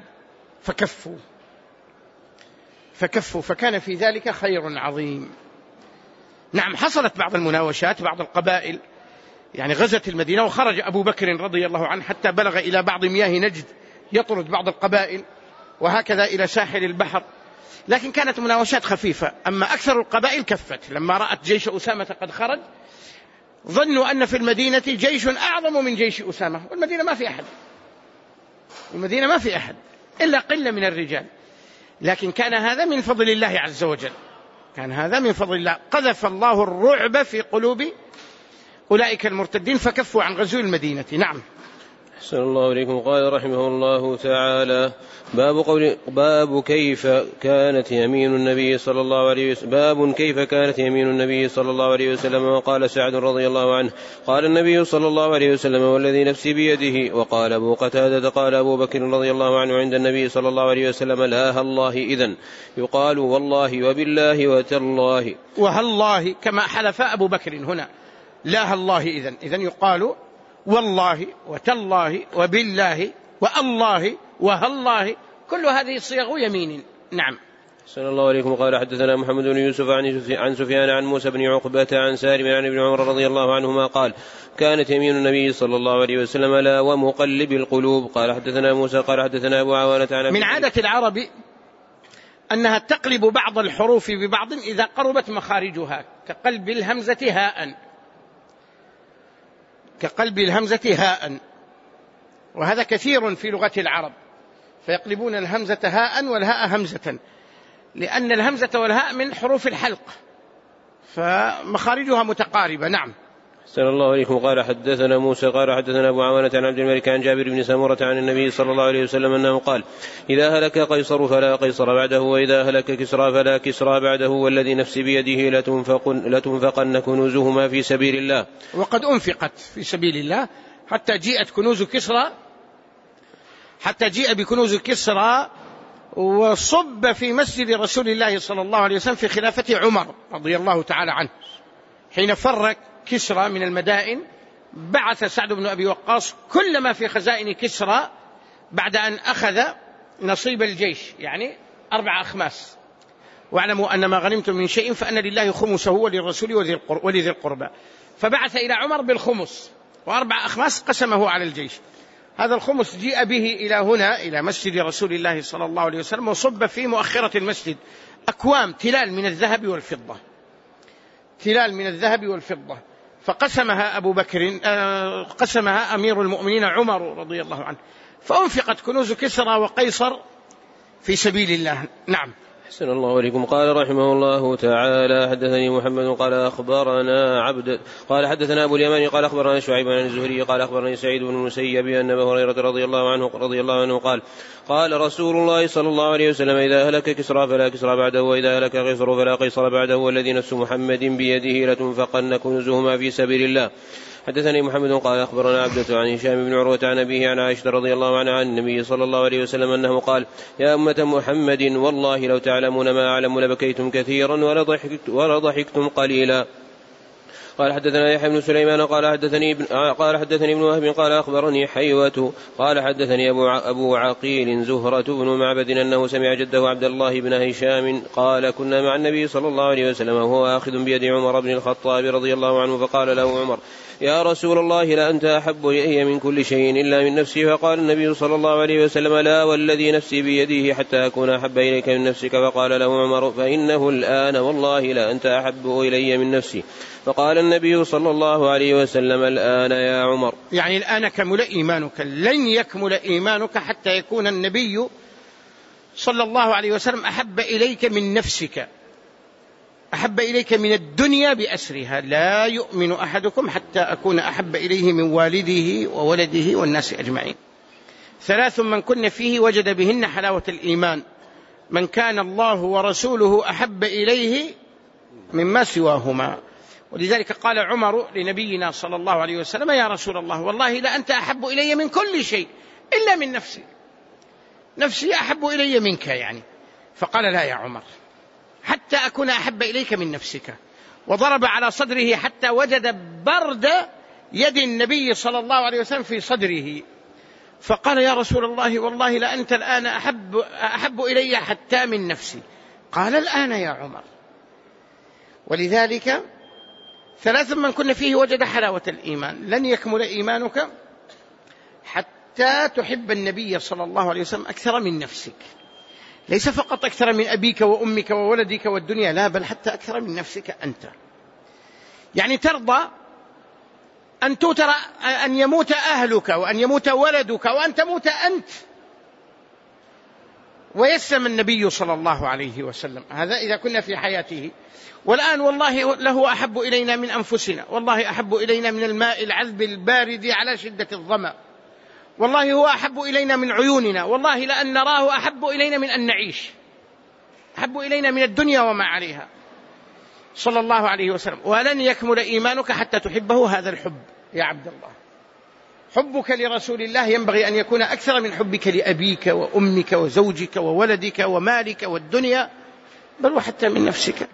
فكفوا، فكان في ذلك خير عظيم. نعم، حصلت بعض المناوشات، بعض القبائل يعني غزت المدينة، وخرج أبو بكر رضي الله عنه حتى بلغ إلى بعض مياه نجد يطرد بعض القبائل، وهكذا إلى ساحل البحر، لكن كانت مناوشات خفيفة. أما أكثر القبائل كفت لما رأت جيش أسامة قد خرج، ظنوا أن في المدينة جيش أعظم من جيش أسامة، والمدينة ما في أحد، المدينة ما في أحد إلا قلة من الرجال، لكن كان هذا من فضل الله عز وجل، كان هذا من فضل الله. قذف الله الرعب في قلوب أولئك المرتدين فكفوا عن غزو المدينة. نعم.
أحسن الله إليكم. قال رحمه الله تعالى: باب كيف كانت يمين النبي صلى الله عليه وسلم. باب كيف كانت يمين النبي صلى الله عليه وسلم. وقال سعد رضي الله عنه: قال النبي صلى الله عليه وسلم: والذي نفسي بيده. وقال أبو قتادة: قال أبو بكر رضي الله عنه عند النبي صلى الله عليه وسلم: لا هالله إذن، يقال والله وبالله وتالله.
وهالله كما حلف أبو بكر هنا، لا هالله إذن يقال والله وتالله وبالله والله وهالله، كل هذه صيغ يمين. نعم.
صلى الله عليكم. قال حدثنا محمد بن يوسف عن سفيان عن موسى بن عقبة عن سالم عن ابن عمر رضي الله عنهما قال: كانت يمين النبي صلى الله عليه وسلم لا ومقلب القلوب. قال حدثنا موسى قال حدثنا أبو عوانة عن
من عادة العرب أنها تقلب بعض الحروف ببعض إذا قربت مخارجها، كقلب الهمزة هاء، كقلب الهمزة هاء، وهذا كثير في لغة العرب، فيقلبون الهمزة هاء والهاء همزة، لأن الهمزة والهاء من حروف الحلق فمخارجها متقاربة. نعم.
صلى الله عليكم. قال حدثنا موسى قال حدثنا أبو عوانة عن عبد الملك عن جابر بن سمرة عن النبي صلى الله عليه وسلم أنه قال: إذا هلك قيصر فلا قيصر بعده، وإذا هلك كسرى فلا كسرى بعده، والذي نفسي بيده لتنفقن كنوزهما في سبيل الله.
وقد أنفقت في سبيل الله حتى جيءت كنوز كسرى، حتى جيء بكنوز كسرى وصب في مسجد رسول الله صلى الله عليه وسلم في خلافة عمر رضي الله تعالى عنه، حين فرق كسرى من المدائن بعث سعد بن أبي وقاص كل ما في خزائن كسرى بعد أن أخذ نصيب الجيش، يعني 4 أخماس. واعلموا أن ما غنمتم من شيء فأن لله خمسه وللرسول ولذي القربى، فبعث إلى عمر بالخمس و4 أخماس قسمه على الجيش. هذا الخمس جيء به إلى هنا إلى مسجد رسول الله صلى الله عليه وسلم، وصب في مؤخرة المسجد أكوام تلال من الذهب والفضة، تلال من الذهب والفضة، فقسمها أبو بكر، قسمها أمير المؤمنين عمر رضي الله عنه، فأنفقت كنوز كسرى وقيصر في سبيل الله. نعم.
أحسن الله عليكم. قال رحمه الله تعالى: حدثني محمد قال أخبرنا عبد قال حدثنا أبو اليمان قال أخبرنا شعيب عن الزهري قال أخبرني سعيد بن المسيب أن أبا هريرة رضي الله عنه قال: قال رسول الله صلى الله عليه وسلم: إذا هلك كسرى فلا كسرى بعده، وإذا هلك قيصر فلا قيصر بعده، والذي نفس محمد بيده لتنفقن كنوزهما في سبيل الله. حدثني محمد قال أخبرنا عبدة عن هشام بن عروة عن أبيه عن عائشة رضي الله عنها عن النبي صلى الله عليه وسلم أنه قال: يا أمة محمد والله لو تعلمون ما أعلم لبكيتم كثيرا ولضحكتم قليلا. قال حدثنا يحيى بن سليمان قال حدثني ابن وهب قال أخبرني حيوة قال حدثني أبو عقيل زهرة بن معبد أنه سمع جده عبد الله بن هشام قال: كنا مع النبي صلى الله عليه وسلم وهو آخذ بيد عمر بن الخطاب رضي الله عنه، فقال له عمر: يا رسول الله لأنت أحب إلي من كل شيء إلا من نفسي. فقال النبي صلى الله عليه وسلم: لا والذي نفسي بيده حتى أكون أحب إليك من نفسك. فقال له عمر: فإنه الآن والله لأنت أحب إلي من نفسي. فقال النبي صلى الله عليه وسلم: الآن يا عمر،
يعني الآن كمل إيمانك، لن يكمل إيمانك حتى يكون النبي صلى الله عليه وسلم أحب إليك من نفسك، أحب إليك من الدنيا بأسرها. لا يؤمن أحدكم حتى أكون أحب إليه من والده وولده والناس أجمعين. 3 من كن فيه وجد بهن حلاوة الإيمان: من كان الله ورسوله أحب إليه مما سواهما. ولذلك قال عمر لنبينا صلى الله عليه وسلم: يا رسول الله والله لأنت أحب إلي من كل شيء إلا من نفسي، نفسي أحب إلي منك يعني. فقال: لا يا عمر، حتى أكون أحب إليك من نفسك. وضرب على صدره حتى وجد برد يد النبي صلى الله عليه وسلم في صدره، فقال: يا رسول الله والله لأنت الآن أحب إلي حتى من نفسي. قال: الآن يا عمر. ولذلك 3 من كن فيه وجد حلاوة الإيمان. لن يكمل إيمانك حتى تحب النبي صلى الله عليه وسلم أكثر من نفسك، ليس فقط أكثر من أبيك وأمك وولدك والدنيا، لا، بل حتى أكثر من نفسك أنت. يعني ترضى أن توتر، أن يموت أهلك وأن يموت ولدك وأن تموت أنت. ويسلم النبي صلى الله عليه وسلم، هذا إذا كنا في حياته. والآن والله له أحب إلينا من أنفسنا، والله أحب إلينا من الماء العذب البارد على شدة الظمأ، والله هو أحب إلينا من عيوننا، والله لأن نراه أحب إلينا من أن نعيش، أحب إلينا من الدنيا وما عليها صلى الله عليه وسلم. ولن يكمل إيمانك حتى تحبه هذا الحب يا عبد الله. حبك لرسول الله ينبغي أن يكون أكثر من حبك لأبيك وأمك وزوجك وولدك ومالك والدنيا، بل وحتى من نفسك.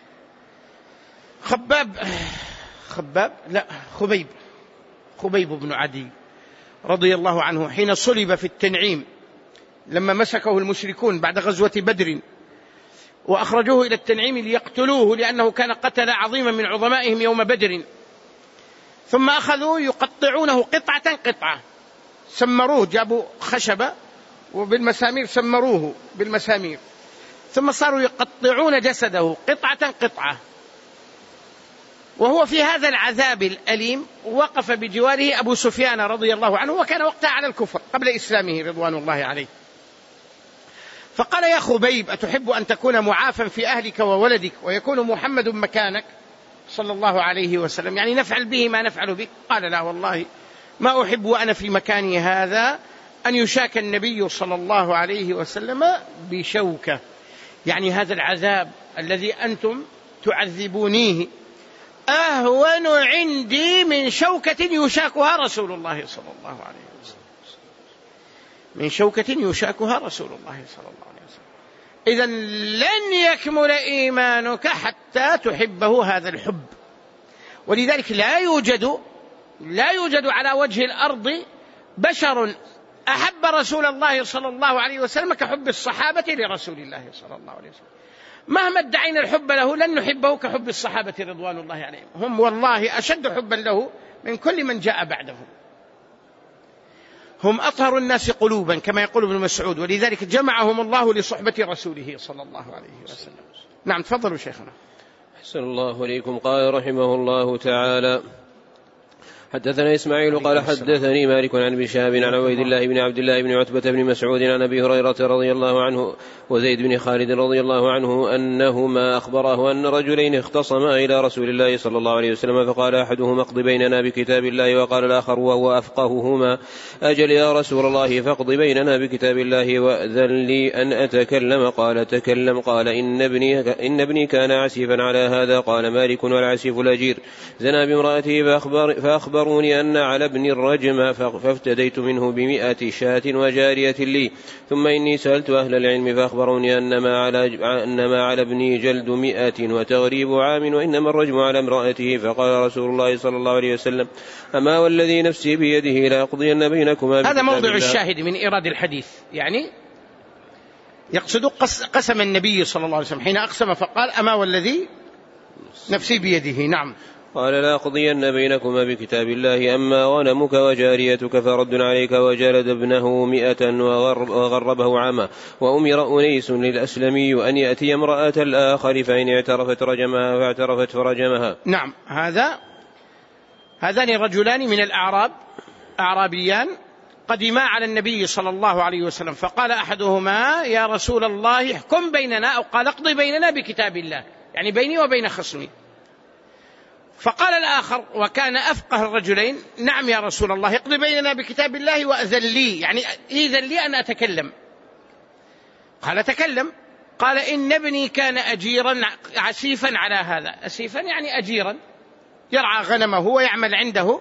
خبيب بن عدي رضي الله عنه حين صلب في التنعيم لما مسكه المشركون بعد غزوة بدر وأخرجوه إلى التنعيم ليقتلوه لأنه كان قتل عظيما من عظمائهم يوم بدر، ثم أخذوا يقطعونه قطعة، سمروه، جابوا خشبة وبالمسامير سمروه بالمسامير، ثم صاروا يقطعون جسده قطعة. وهو في هذا العذاب الأليم وقف بجواره أبو سفيان رضي الله عنه، وكان وقتها على الكفر قبل إسلامه رضوان الله عليه، فقال: يا خبيب، أتحب أن تكون معافا في أهلك وولدك ويكون محمد مكانك صلى الله عليه وسلم، يعني نفعل به ما نفعل بك؟ قال: لا والله ما أحب وأنا في مكاني هذا أن يشاك النبي صلى الله عليه وسلم بشوكة، يعني هذا العذاب الذي أنتم تعذبونيه أهون عندي من شوكة يشاكها رسول الله صلى الله عليه وسلم، من شوكة يشاكها رسول الله صلى الله عليه وسلم. إذن لن يكمل إيمانك حتى تحبه هذا الحب. ولذلك لا يوجد على وجه الأرض بشر أحب رسول الله صلى الله عليه وسلم كحب الصحابة لرسول الله صلى الله عليه وسلم. مهما ادعينا الحب له لن نحبه كحب الصحابة رضوان الله عليهم، هم والله أشد حبا له من كل من جاء بعدهم، هم أطهر الناس قلوبا كما يقول ابن مسعود، ولذلك جمعهم الله لصحبة رسوله صلى الله عليه وسلم. نعم، تفضلوا شيخنا.
أحسن الله إليكم. قال رحمه الله تعالى: حدثنا إسماعيل قال حدثني مالك عن ابن شهاب عن عبيد الله بن عبد الله بن عتبة بن مسعود عن أبي هريرة رضي الله عنه وزيد بن خالد رضي الله عنه أنهما أخبره أن رجلين اختصما إلى رسول الله صلى الله عليه وسلم، فقال أحدهما: اقض بيننا بكتاب الله، وقال الآخر وهو أفقههما: أجل يا رسول الله، فاقض بيننا بكتاب الله وأذن لي أن أتكلم. قال: تكلم. قال: إن ابني كان عسيفا على هذا. قال مالك: والعسيف الأجير زنى بامرأته فأخبروني أن على ابن الرجم، فافتديت منه ب100 شاة وجارية لي، ثم إني سألت أهل العلم فأخبروني أن ما على ابني جلد 100 وتغريب عام، وإنما الرجم على امرأته. فقال رسول الله صلى الله عليه وسلم: أما والذي نفسي بيده لأقضين بينكما بكتاب الله.
هذا موضع الشاهد من إيراد الحديث، يعني يقصد قسم النبي صلى الله عليه وسلم حين أقسم فقال: أما والذي نفسي بيده. نعم.
قال: لا أقضين بينكما بكتاب الله، أما غنمك وجاريتك فرد عليك. وجلد ابنه 100 وغربه عاما. وأمر أنيس للأسلمي أن يأتي امرأة الآخر، فإن اعترفت رجمها، فاعترفت فرجمها.
نعم، هذان رجلان من الأعراب، أعرابيان قدما على النبي صلى الله عليه وسلم، فقال أحدهما: يا رسول الله احكم بيننا، أو قال: اقضي بيننا بكتاب الله، يعني بيني وبين خصمي. فقال الآخر وكان أفقه الرجلين: نعم يا رسول الله، اقضي بيننا بكتاب الله وأذن لي، يعني إذن لي أن أتكلم. قال: تكلم. قال: إن ابني كان أجيرا عسيفا على هذا. أسيفا يعني أجيرا، يرعى غنمه ويعمل عنده،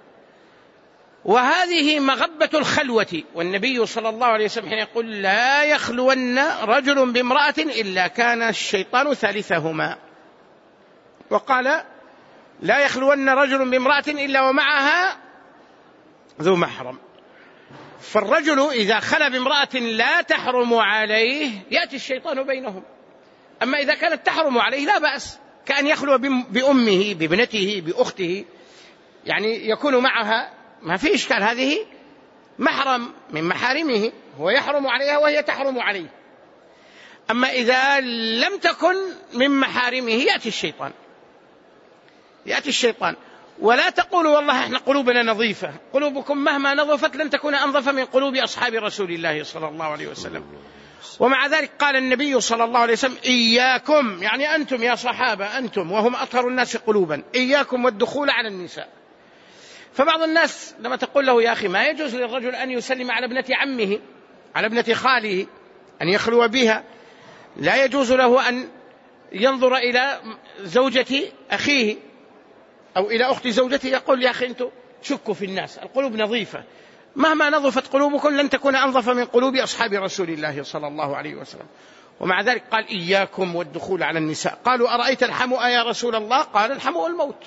وهذه مغبة الخلوة. والنبي صلى الله عليه وسلم حين يقول: لا يخلون رجل بامرأة إلا كان الشيطان ثالثهما، وقال: لا يخلون رجل بامرأة إلا ومعها ذو محرم. فالرجل إذا خلى بامرأة لا تحرم عليه يأتي الشيطان بينهم، أما إذا كانت تحرم عليه لا بأس، كأن يخلو بأمه بابنته بأخته، يعني يكون معها، ما في إشكال، هذه محرم من محارمه، هو يحرم عليها وهي تحرم عليه. أما إذا لم تكن من محارمه يأتي الشيطان، ولا تقولوا والله احنا قلوبنا نظيفة. قلوبكم مهما نظفت لن تكون أنظف من قلوب أصحاب رسول الله صلى الله عليه وسلم. ومع ذلك قال النبي صلى الله عليه وسلم إياكم، يعني أنتم يا صحابة، أنتم وهم أطهر الناس قلوبا، إياكم والدخول على النساء. فبعض الناس لما تقول له يا أخي ما يجوز للرجل أن يسلم على ابنة عمه، على ابنة خاله، أن يخلو بها، لا يجوز له أن ينظر إلى زوجة أخيه أو إلى أخت زوجته، يقول يا أخي أنتم شكوا في الناس، القلوب نظيفة، مهما نظفت قلوبكم لن تكون أنظف من قلوب أصحاب رسول الله صلى الله عليه وسلم. ومع ذلك قال إياكم والدخول على النساء. قالوا أرأيت الحمو يا رسول الله؟ قال الحمو الموت.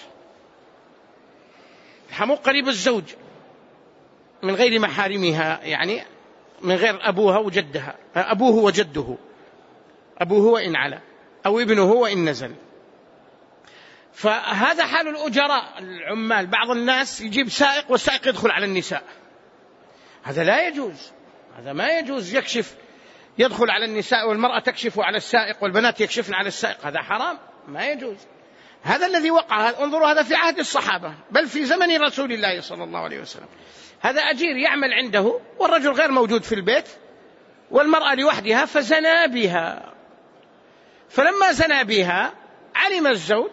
الحمو قريب الزوج من غير محارمها، يعني من غير أبوها وجدها، أبوه وجده، أبوه وإن علا، أو ابنه وإن نزل. فهذا حال الأجراء العمال. بعض الناس يجيب سائق والسائق يدخل على النساء، هذا لا يجوز، هذا ما يجوز. يكشف، يدخل على النساء والمرأة تكشف على السائق والبنات يكشفن على السائق، هذا حرام، ما يجوز. هذا الذي وقع، انظروا هذا في عهد الصحابة بل في زمن رسول الله صلى الله عليه وسلم. هذا أجير يعمل عنده والرجل غير موجود في البيت والمرأة لوحدها، فزنا بها. فلما زنا بها علم الزوج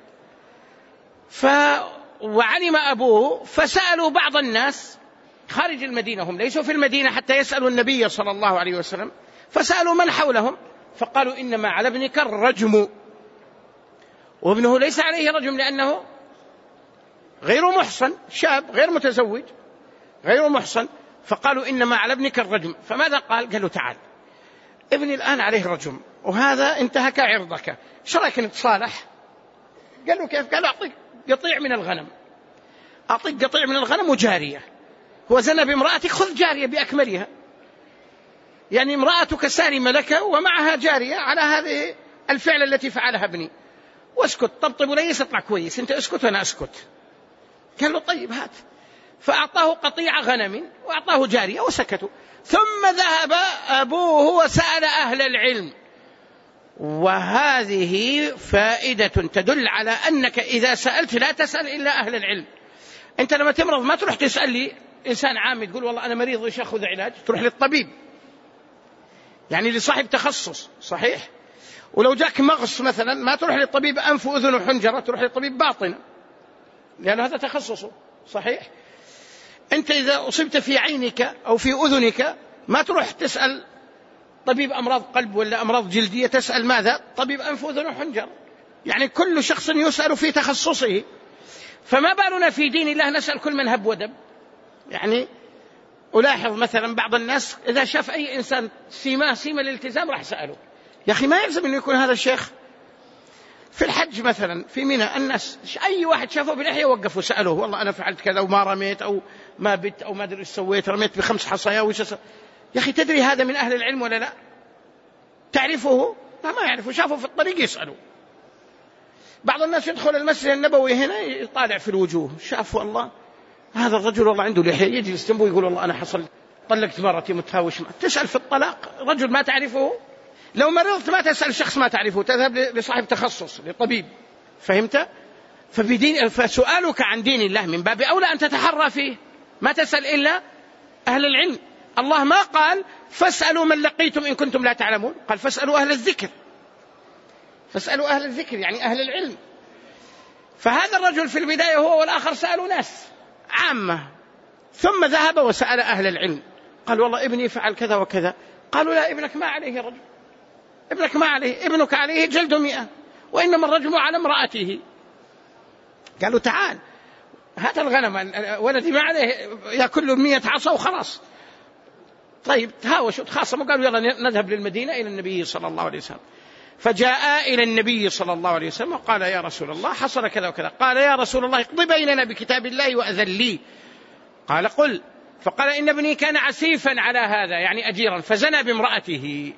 وعلم أبوه، فسألوا بعض الناس خارج المدينة، هم ليسوا في المدينة حتى يسألوا النبي صلى الله عليه وسلم، فسألوا من حولهم فقالوا إنما على ابنك الرجم، وابنه ليس عليه رجم لأنه غير محصن، شاب غير متزوج غير محصن. فقالوا إنما على ابنك الرجم. فماذا قال؟ قالوا تعال ابني الآن عليه رجم وهذا انتهك عرضك، ايش رايك نتصالح؟ قالوا كيف؟ قالوا أعطيك قطيع من الغنم، أعطيك قطيع من الغنم وجارية، هو زنى بامرأتك، خذ جارية بأكملها، يعني امرأتك سالمة لك ومعها جارية على هذه الفعل التي فعلها ابني، واسكت، طبطب ليس يطلع كويس، انت اسكت وانا اسكت. قال له طيب هات، فأعطاه قطيع غنم وأعطاه جارية وسكتوا. ثم ذهب أبوه وسأل أهل العلم، وهذه فائدة تدل على أنك إذا سألت لا تسأل إلا أهل العلم. أنت لما تمرض ما تروح تسأل لي إنسان عام تقول والله أنا مريض وإيش أخذ علاج، تروح للطبيب، يعني لصاحب تخصص، صحيح؟ ولو جاك مغص مثلا ما تروح للطبيب أنف وأذن وحنجرة، تروح للطبيب باطنة لأن هذا تخصصه، صحيح؟ أنت إذا أصبت في عينك أو في أذنك ما تروح تسأل طبيب أمراض قلب ولا أمراض جلدية، تسأل ماذا؟ طبيب أنف وأذن وحنجرة، يعني كل شخص يسأل في تخصصه. فما بالنا في دين الله نسأل كل من هب ودب. يعني ألاحظ مثلا بعض الناس إذا شاف أي إنسان سيمة الالتزام راح سأله. يا أخي ما يلزم أن يكون هذا الشيخ. في الحج مثلا في منى الناس أي واحد شافه بلحية وقفوا سألوه والله أنا فعلت كذا وما رميت أو ما بت أو ما أدري إيش سويت، رميت ب5 حصايا وش يا أخي تدري هذا من أهل العلم ولا لا؟ تعرفه؟ ما يعرفه، شافه في الطريق يسأله. بعض الناس يدخل المسجد النبوي هنا يطالع في الوجوه، شاف والله هذا الرجل والله عنده لحية، يجلس جنبه يقول والله أنا حصل طلقت مرتي متهاوش. تسأل في الطلاق رجل ما تعرفه؟ لو مرضت ما تسأل شخص ما تعرفه، تذهب لصاحب تخصص، لطبيب. فهمت؟ فسؤالك عن دين الله من باب أولى أن تتحرى فيه، ما تسأل إلا أهل العلم. الله ما قال فاسألوا من لقيتم إن كنتم لا تعلمون، قال فاسألوا أهل الذكر، فاسألوا أهل الذكر يعني أهل العلم. فهذا الرجل في البداية هو والآخر سألوا ناس عامة، ثم ذهب وسأل أهل العلم، قال والله ابني فعل كذا وكذا. قالوا لا ابنك ما عليه رجل، ابنك ما عليه، ابنك عليه جلد 100، وإنما الرجل على امرأته. قالوا تعال هات الغنم، ولدي ما عليه يأكل 100 عصا وخلاص. طيب تهاوشوا تخاصموا، قالوا يلا نذهب للمدينة إلى النبي صلى الله عليه وسلم. فجاء إلى النبي صلى الله عليه وسلم وقال يا رسول الله حصل كذا وكذا. قال يا رسول الله اقض بيننا بكتاب الله وأذن لي. قال قل. فقال إن ابني كان عسيفا على هذا، يعني أجيرا، فزنى بامرأته.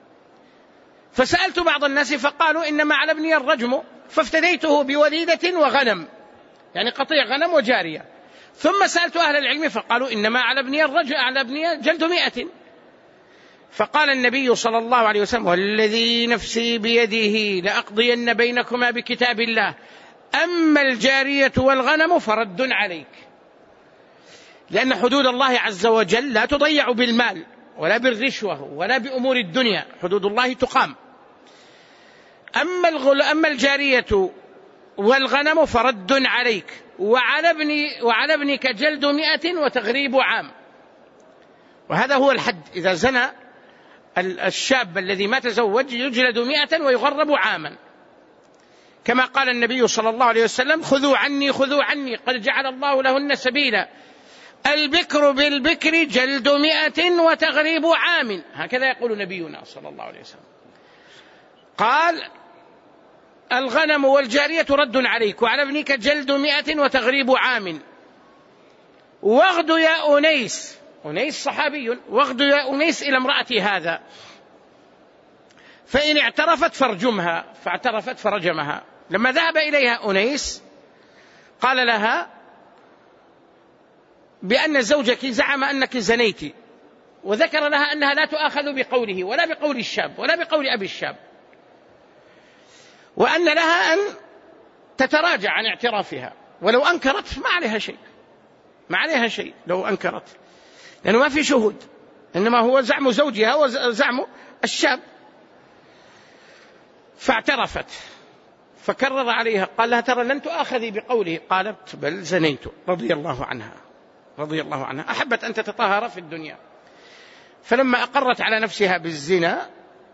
فسألت بعض الناس فقالوا إنما على ابني الرجم، فافتديته بوليدة وغنم، يعني قطيع غنم وجارية. ثم سألت أهل العلم فقالوا إنما على ابني الرجم، على ابني جلد 100. فقال النبي صلى الله عليه وسلم والذي نفسي بيده لأقضين بينكما بكتاب الله أما الجارية والغنم فرد عليك، لأن حدود الله عز وجل لا تضيع بالمال ولا بالرشوة ولا بأمور الدنيا، حدود الله تقام. أما الجارية والغنم فرد عليك، وعلى ابنك جلد 100 وتغريب عام. وهذا هو الحد، إذا زنى الشاب الذي ما تزوج يجلد 100 ويغرب عاما، كما قال النبي صلى الله عليه وسلم: خذوا عني قد جعل الله لهن سبيلا، البكر بالبكر جلد 100 وتغريب عام. هكذا يقول نبينا صلى الله عليه وسلم. قال: الغنم والجارية رد عليك، وعلى ابنك جلد 100 وتغريب عام. واغد يا أنيس، أنيس صحابي، واغد يا أنيس إلى امرأة هذا، فإن اعترفت فارجمها. فاعترفت فرجمها. لما ذهب إليها أنيس قال لها بأن زوجك زعم أنك زنيت، وذكر لها أنها لا تؤاخذ بقوله ولا بقول الشاب ولا بقول أبي الشاب، وأن لها أن تتراجع عن اعترافها، ولو أنكرت ما عليها شيء لو أنكرت، لأنه ما في شهود، إنما هو زعم زوجها وزعم الشاب. فاعترفت، فكرر عليها، قال لها: ترى لن تؤاخذي بقوله. قالت: بل زنيت، رضي الله عنها. أحبت أن تتطهر في الدنيا، فلما أقرت على نفسها بالزنا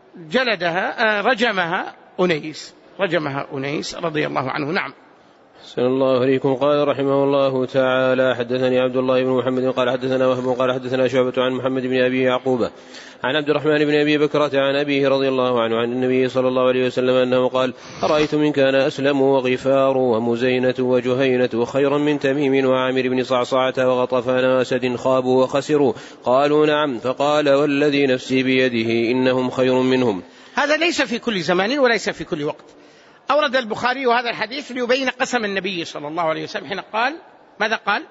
رجمها أنيس رضي الله عنه. نعم.
أحسن الله إليكم. قال رحمه الله تعالى: حدثني عبد الله بن محمد قال حدثنا وهب قال حدثنا شعبة عن محمد بن أبي يعقوب عن عبد الرحمن بن أبي بكرة عن أبيه رضي الله عنه عن النبي صلى الله عليه وسلم أنه قال: أرأيت من كان أسلم وغفار ومزينة وجهينة خيرا من تميم وعامر بن صعصعة وغطفان وأسد خابوا وخسروا؟ قالوا: نعم. فقال: والذي نفسي بيده إنهم خير منهم.
هذا ليس في كل زمان وليس في كل وقت. أورد البخاري هذا الحديث ليبين قسم النبي صلى الله عليه وسلم حين قال: ماذا قال؟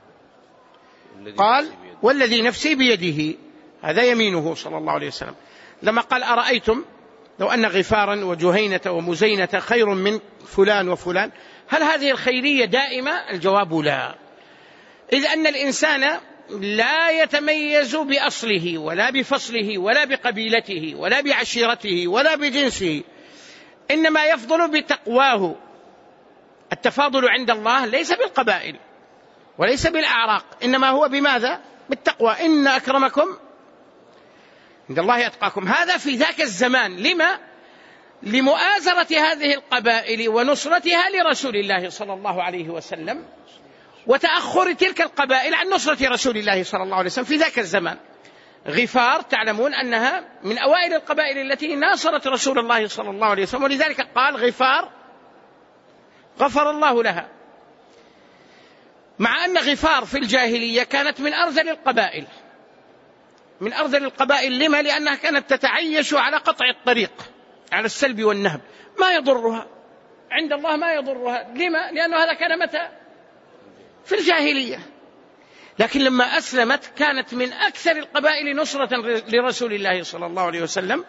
قال: والذي نفسي بيده، هذا يمينه صلى الله عليه وسلم. لما قال: أرأيتم لو أن غفارا وجهينة ومزينة خير من فلان وفلان، هل هذه الخيرية دائمة؟ الجواب لا، إذ أن الإنسان لا يتميز بأصله ولا بفصله ولا بقبيلته ولا بعشيرته ولا بجنسه، إنما يفضل بتقواه. التفاضل عند الله ليس بالقبائل وليس بالأعراق، إنما هو بماذا؟ بالتقوى. إن أكرمكم عند الله أتقاكم. هذا في ذاك الزمان. لما؟ لمؤازرة هذه القبائل ونصرتها لرسول الله صلى الله عليه وسلم، وتأخر تلك القبائل عن نصرة رسول الله صلى الله عليه وسلم في ذاك الزمان. غفار تعلمون أنها من أوائل القبائل التي ناصرت رسول الله صلى الله عليه وسلم، ولذلك قال: غفار غفر الله لها، مع أن غفار في الجاهلية كانت من أرذل القبائل. لما؟ لأنها كانت تتعيش على قطع الطريق، على السلب والنهب، ما يضرها عند الله، ما يضرها. لما؟ لأنه هذا كان متى؟ في الجاهلية. لكن لما أسلمت كانت من أكثر القبائل نصرة لرسول الله صلى الله عليه وسلم،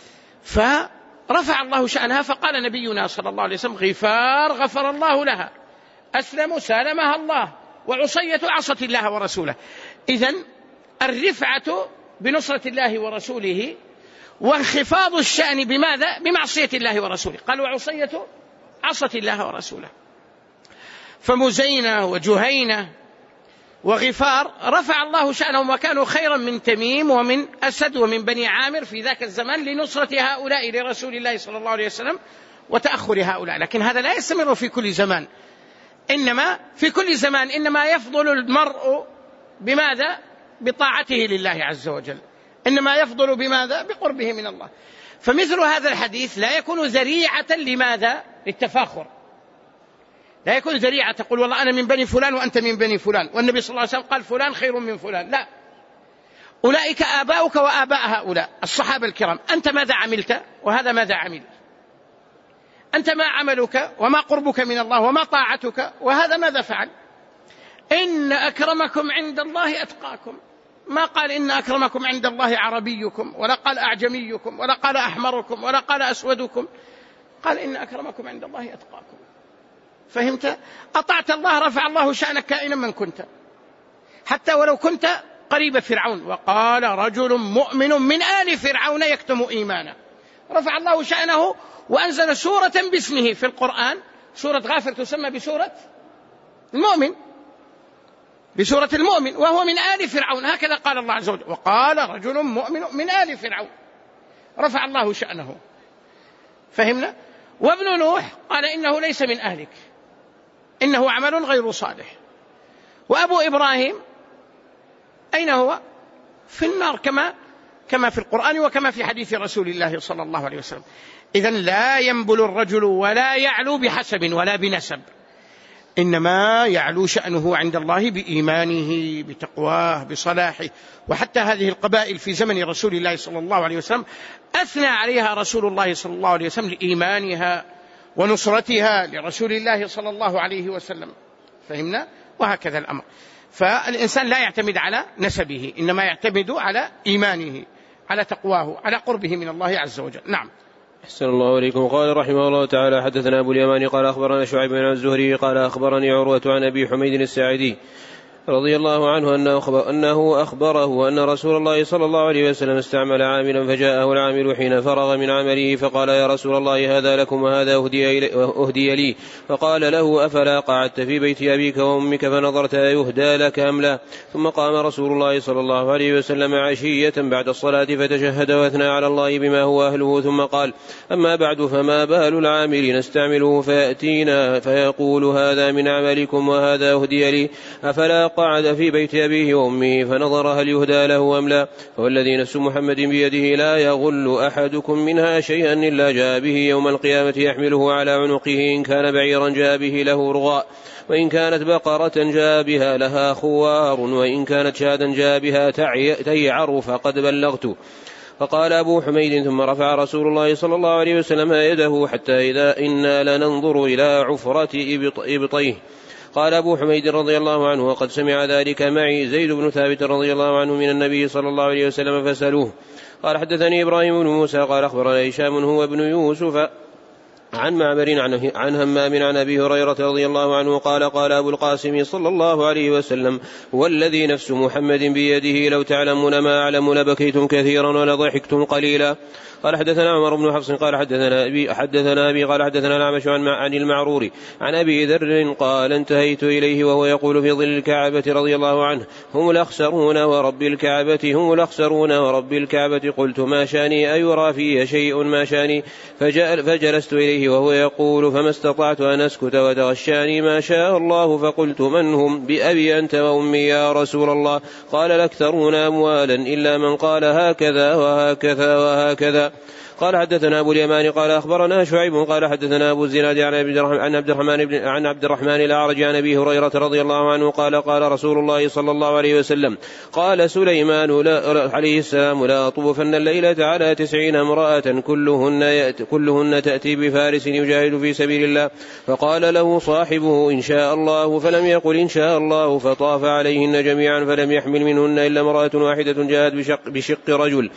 فرفع الله شأنها. فقال نبينا صلى الله عليه وسلم: غفار غفر الله لها، أسلم سالمها الله، وعصية عصت الله ورسوله. إذن الرفعة بنصرة الله ورسوله، وانخفاض الشأن بماذا؟ بمعصية الله ورسوله. قال: وعصية عصت الله ورسوله. فمزينة وجهينة وغفار رفع الله شأنهم، وكانوا خيرا من تميم ومن أسد ومن بني عامر في ذاك الزمان لنصرة هؤلاء لرسول الله صلى الله عليه وسلم وتأخر هؤلاء. لكن هذا لا يستمر في كل زمان، إنما في كل زمان إنما يفضل المرء بماذا؟ بطاعته لله عز وجل، إنما يفضل بماذا؟ بقربه من الله. فمثل هذا الحديث لا يكون ذريعة لماذا؟ للتفاخر. لا يكون ذريعة تقول والله أنا من بني فلان وأنت من بني فلان، والنبي صلى الله عليه وسلم قال فلان خير من فلان. لا، أولئك آباؤك وآباء هؤلاء الصحابة الكرام. أنت ماذا عملت وهذا ماذا عمل؟ أنت ما عملك وما قربك من الله وما طاعتك وهذا ماذا فعل؟ إن أكرمكم عند الله أتقاكم. ما قال إن أكرمكم عند الله عربيكم، ولا قال أعجميكم، ولا قال أحمركم، ولا قال أسودكم، قال إن أكرمكم عند الله أتقاكم. فهمت؟ أطعت الله رفع الله شأنك كائنا من كنت، حتى ولو كنت قريب فرعون. وقال رجل مؤمن من آل فرعون يكتم إيمانه، رفع الله شأنه وأنزل سورة باسمه في القرآن، سورة غافر تسمى بسورة المؤمن، بسورة المؤمن، وهو من آل فرعون. هكذا قال الله عز وجل، وقال رجل مؤمن من آل فرعون رفع الله شأنه. فهمنا؟ وابن نوح قال إنه ليس من أهلك، إنه عمل غير صالح. وأبو إبراهيم أين هو؟ في النار، كما في القرآن وكما في حديث رسول الله صلى الله عليه وسلم. إذن لا ينبل الرجل ولا يعلو بحسب ولا بنسب، إنما يعلو شأنه عند الله بإيمانه بتقواه بصلاحه. وحتى هذه القبائل في زمن رسول الله صلى الله عليه وسلم أثنى عليها رسول الله صلى الله عليه وسلم لإيمانها ونصرتها لرسول الله صلى الله عليه وسلم. فهمنا؟ وهكذا الأمر. فالإنسان لا يعتمد على نسبه، إنما يعتمد على إيمانه، على تقواه، على قربه من الله عز وجل. نعم.
أحسن الله إليكم. قال رحمه الله تعالى: حدثنا أبو اليمان قال أخبرنا شعيب بن الزهري قال أخبرني عروة عن أبي حميد الساعدي رضي الله عنه أنه أخبره أن رسول الله صلى الله عليه وسلم استعمل عاملا، فجاءه العامل حين فرغ من عمله فقال: يا رسول الله هذا لكم وهذا أهدي لي. فقال له: أفلا قعدت في بيت أبيك وأمك فنظرت أيهدى لك أم لا؟ ثم قام رسول الله صلى الله عليه وسلم عشية بعد الصلاة فتشهد واثنى على الله بما هو أهله، ثم قال: أما بعد، فما بال العامل نستعمله فيأتينا فيقول هذا من عملكم وهذا أهدي لي؟ أفلا قعد في بيت أبيه وأمه فنظر هل يهدى له أم لا؟ والذي نفس محمد بيده لا يغل أحدكم منها شيئا إلا جاء به يوم القيامة يحمله على عنقه، إن كان بعيرا جاء به له رغاء، وإن كانت بقرة جاء بها لها خوار، وإن كانت شاة جاء بها تيعر، فقد بلغت. فقال أبو حميد: ثم رفع رسول الله صلى الله عليه وسلم يده حتى إذا إنا لننظر إلى عفرة إبطيه. قال أبو حميد رضي الله عنه: وقد سمع ذلك معي زيد بن ثابت رضي الله عنه من النبي صلى الله عليه وسلم فسألوه. قال: حدثني إبراهيم بن موسى قال أخبرنا هشام هو ابن يوسف عن معمر عن همام عن أبي هريرة رضي الله عنه قال: قال أبو القاسم صلى الله عليه وسلم: والذي نفس محمد بيده لو تعلمون ما أعلم لبكيتم كثيرا ولضحكتم قليلا. قال: حدثنا عمر بن حفص قال حدثنا أبي قال حدثنا الأعمش عن المعرور عن أبي ذر قال: انتهيت إليه وهو يقول في ظل الكعبة رضي الله عنه: هم الأخسرون ورب الكعبة، هم الأخسرون ورب الكعبة. قلت: ما شاني؟ أيرى في شيء ما شاني؟ فجلست إليه وهو يقول فما استطعت أن أسكت وتغشاني ما شاء الله، فقلت: من هم؟ بأبي أنت وأمي يا رسول الله. قال: الأكثرون أموالا إلا من قال هكذا وهكذا وهكذا. قال: حدثنا أبو اليمان قال أخبرنا شعيب قال حدثنا أبو الزناد عن عبد الرحمن الأعرج عن أبي هريرة رضي الله عنه قال: قال رسول الله صلى الله عليه وسلم: قال سليمان عليه السلام: لا أطوفن الليلة على 90 امرأة كلهن تأتي بفارس يجاهد في سبيل الله. فقال له صاحبه: إن شاء الله، فلم يقل إن شاء الله، فطاف عليهن جميعا فلم يحمل منهن إلا امرأة واحدة جاءت بشق رجل.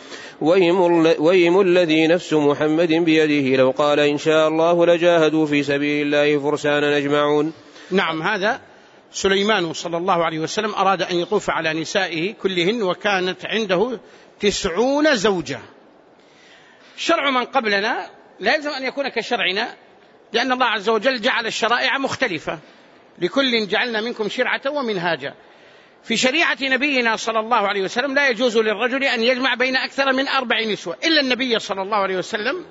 ويم الذي نفس محمد بيده لو قال إن شاء الله لجاهدوا في سبيل الله فرسانا أجمعون.
نعم، هذا سليمان صلى الله عليه وسلم أراد أن يطوف على نسائه كلهن، وكانت عنده 90 زوجة. شرع من قبلنا لا يلزم أن يكون كشرعنا، لأن الله عز وجل جعل الشرائع مختلفة، لكل جعلنا منكم شرعة ومنهاجا. في شريعة نبينا صلى الله عليه وسلم لا يجوز للرجل أن يجمع بين أكثر من 4 نسوة إلا النبي صلى الله عليه وسلم،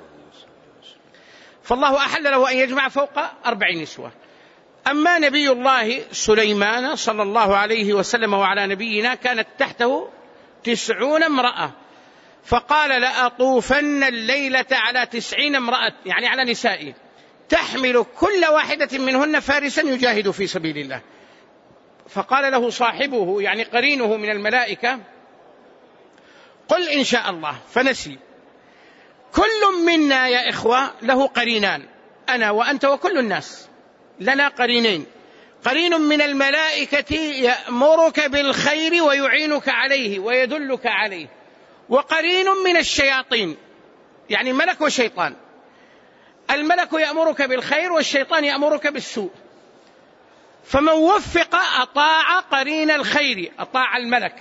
فالله أحل له أن يجمع فوق 4 نسوة. أما نبي الله سليمان صلى الله عليه وسلم وعلى نبينا كانت تحته 90 امرأة، فقال: لأطوفن الليلة على 90 امرأة، يعني على نسائه، تحمل كل واحدة منهن فارسا يجاهد في سبيل الله. فقال له صاحبه يعني قرينه من الملائكة: قل إن شاء الله، فنسي. كل منا يا إخوة له قرينان، أنا وأنت وكل الناس لنا قرينين. قرين من الملائكة يأمرك بالخير ويعينك عليه ويدلك عليه، وقرين من الشياطين، يعني ملك وشيطان. الملك يأمرك بالخير والشيطان يأمرك بالسوء. فمن وفق أطاع قرين الخير، أطاع الملك،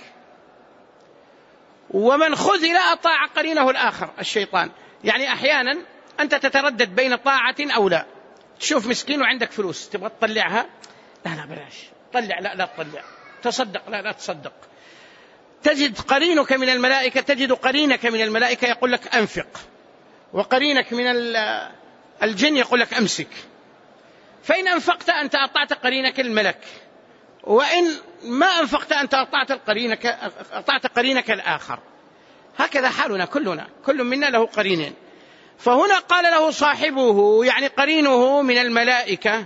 ومن خذل أطاع قرينه الآخر الشيطان. يعني أحيانا أنت تتردد بين طاعة أو لا، تشوف مسكين وعندك فلوس تبغى تطلعها، لا بلاش، طلع، لا تطلع، تصدق، لا تصدق. تجد قرينك من الملائكة، تجد قرينك من الملائكة يقول لك أنفق، وقرينك من الجن يقول لك أمسك. فإن أنفقت أنت أطعت قرينك الملك، وإن ما أنفقت أنت أطعت قرينك الآخر. هكذا حالنا كلنا، كل منا له قرينين. فهنا قال له صاحبه يعني قرينه من الملائكة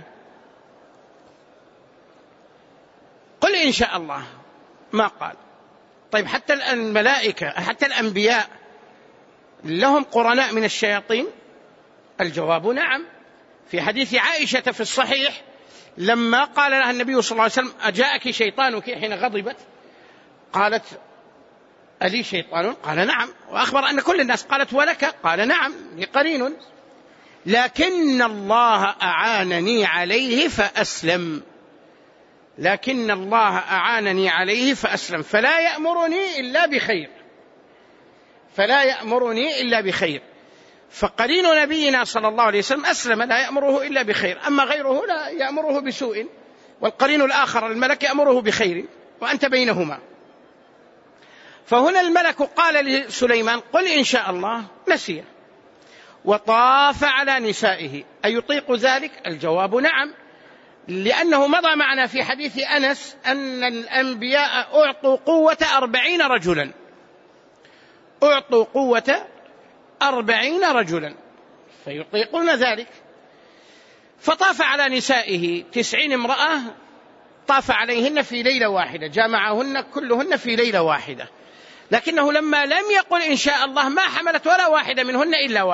قل إن شاء الله، ما قال. طيب حتى الملائكة حتى الأنبياء لهم قرناء من الشياطين؟ الجواب نعم. في حديث عائشة في الصحيح لما قال لها النبي صلى الله عليه وسلم أجاءك شيطانك حين غضبت، قالت ألي شيطان؟ قال نعم، وأخبر أن كل الناس. قالت ولك؟ قال نعم لي قرين، لكن الله أعانني عليه فأسلم، لكن الله أعانني عليه فأسلم، فلا يأمرني إلا بخير، فلا يأمرني إلا بخير. فقرين نبينا صلى الله عليه وسلم أسلم، لا يأمره إلا بخير، أما غيره لا يأمره بسوء، والقرين الآخر الملك يأمره بخير، وأنت بينهما. فهنا الملك قال لسليمان قل إن شاء الله، نسي وطاف على نسائه. أيطيق ذلك؟ الجواب نعم، لأنه مضى معنا في حديث أنس أن الأنبياء أعطوا قوة 40 رجلا، أعطوا قوة 40 رجلا فيطيقون ذلك. فطاف على نسائه 90 امرأة، طاف عليهن في ليلة واحدة، جامعهن كلهن في ليلة واحدة. لكنه لما لم يقل إن شاء الله ما حملت ولا واحدة منهن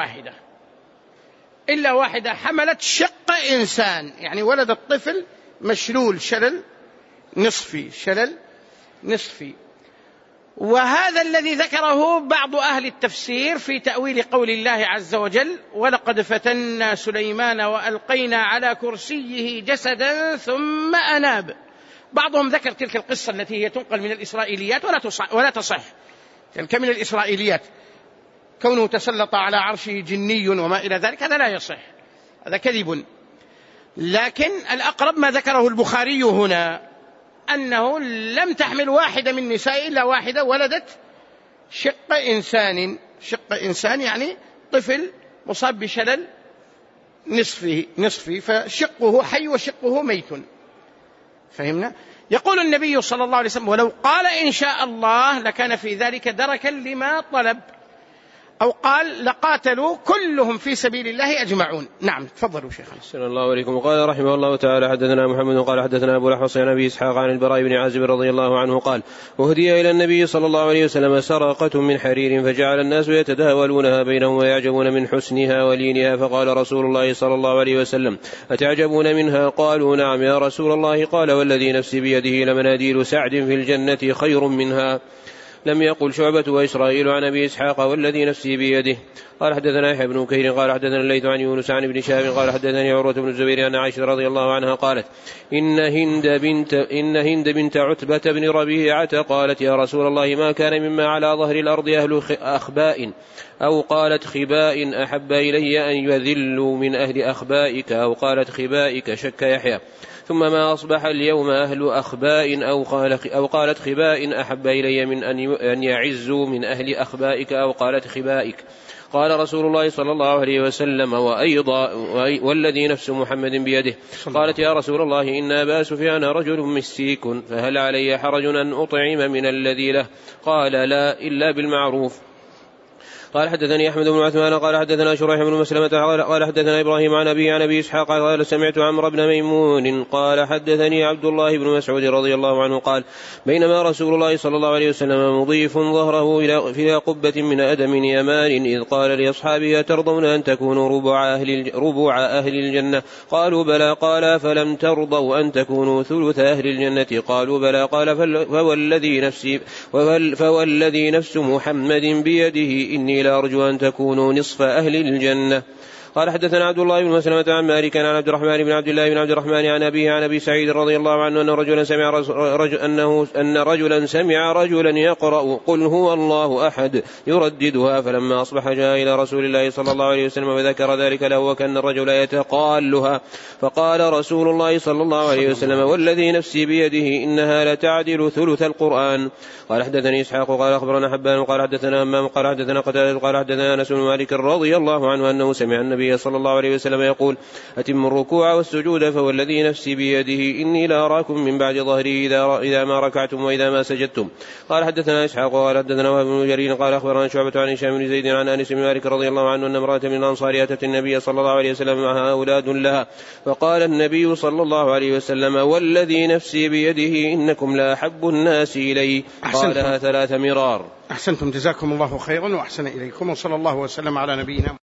إلا واحدة حملت شق إنسان، يعني ولد الطفل مشلول شلل نصفي. وهذا الذي ذكره بعض أهل التفسير في تأويل قول الله عز وجل ولقد فتنا سليمان وألقينا على كرسيه جسدا ثم أناب. بعضهم ذكر تلك القصة التي هي تنقل من الإسرائيليات ولا تصح، تلك من الإسرائيليات، كونه تسلط على عرشه جني وما إلى ذلك، هذا لا يصح، هذا كذب. لكن الأقرب ما ذكره البخاري هنا أنه لم تحمل واحدة من النساء إلا واحدة ولدت شق إنسان يعني طفل مصاب بشلل نصفي، فشقه حي وشقه ميت. فهمنا؟ يقول النبي صلى الله عليه وسلم ولو قال إن شاء الله لكان في ذلك دركا لما طلب، أو قال لقاتلوا كلهم في سبيل الله أجمعون. نعم تفضلوا شيخنا.
صلى الله عليكم. وقال رحمه الله تعالى حدثنا محمد قال حدثنا أبو الأحوص عن أبي إسحاق عن البراء بن عازب رضي الله عنه قال أهدي إلى النبي صلى الله عليه وسلم سرقة من حرير فجعل الناس يتداولونها بينهم ويعجبون من حسنها ولينها، فقال رسول الله صلى الله عليه وسلم أتعجبون منها؟ قالوا نعم يا رسول الله. قال والذي نفسي بيده لمناديل سعد في الجنة خير منها. لم يقل شعبة وإسرائيل عن أبي إسحاق والذي نفسي بيده. قال حدثنا يحيى بن بكير قال حدثنا الليث عن يونس عن ابن شهاب قال حدثني عروة بن الزبير أن عائشة رضي الله عنها قالت إن هند بنت عتبة بن ربيعة قالت يا رسول الله ما كان مما على ظهر الأرض أهل أخباء أو قالت خباء أحب إلي أن يذلوا من أهل أخبائك أو قالت خبائك، شك يحيى. ثم ما أصبح اليوم أهل أخباء أو قالت خباء أحب إلي من أن يعزوا من أهل أخبائك أو قالت خبائك. قال رسول الله صلى الله عليه وسلم وأيضا والذي نفس محمد بيده. قالت يا رسول الله إن أبا سفيان رجل مسيك فهل علي حرج أن أطعم من الذي له؟ قال لا إلا بالمعروف. قال حدثني أحمد بن عثمان قال حدثنا شريح بن مسلمة قال حدثنا إبراهيم عن أبي إسحاق قال سمعت عمرو بن ميمون قال حدثني عبد الله بن مسعود رضي الله عنه قال بينما رسول الله صلى الله عليه وسلم مضيف ظهره إلى قبة من أدم يمان إذ قال لأصحابه أترضون أن تكونوا ربع أهل الجنة؟ قالوا بلى. قال فلم ترضوا أن تكونوا ثلث أهل الجنة؟ قالوا بلى. قال فوالذي نفس محمد بيده إني لأرجو أن تكونوا نصف أهل الجنة. قال حدثنا عبد الله بن مسلمة عن مالك عن عبد الرحمن بن عبد الله بن عبد الرحمن عن أبيه عن أبي سعيد رضي الله عنه أن رجلا سمع رجلا يقرأ قل هو الله أحد يرددها، فلما أصبح جاء إلى رسول الله صلى الله عليه وسلم وذكر ذلك له وكأن الرجل يتقالها، فقال رسول الله صلى الله عليه وسلم والذي نفسي بيده إنها لتعدل ثلث القرآن. قال حدثني إسحاق قال أخبرنا حبان قال حدثنا همام قال حدثنا قتادة قال حدثنا أنس بن مالك رضي الله عنه أنه سمع النبي صلى الله عليه وسلم يقول أتم الركوع والسجود فوالذي نفسي بيده إني لأراكم من بعد ظهري إذا ما ركعتم وإذا ما سجدتم. قال حدثنا إسحاق قال حدثنا وهب بن جرير قال أخبرنا شعبة عن هشام بن زيد عن أنس بن مالك رضي الله عنه أن امرأة من الأنصار أتت النبي صلى الله عليه وسلم معها أولاد لها، فقال النبي صلى الله عليه وسلم والذي نفسي بيده إنكم لا أحب الناس إلي. قالها 3 مرار.
أحسنتم، جزاكم الله خيرا وأحسن إليكم، وصلى الله وسلم على نبينا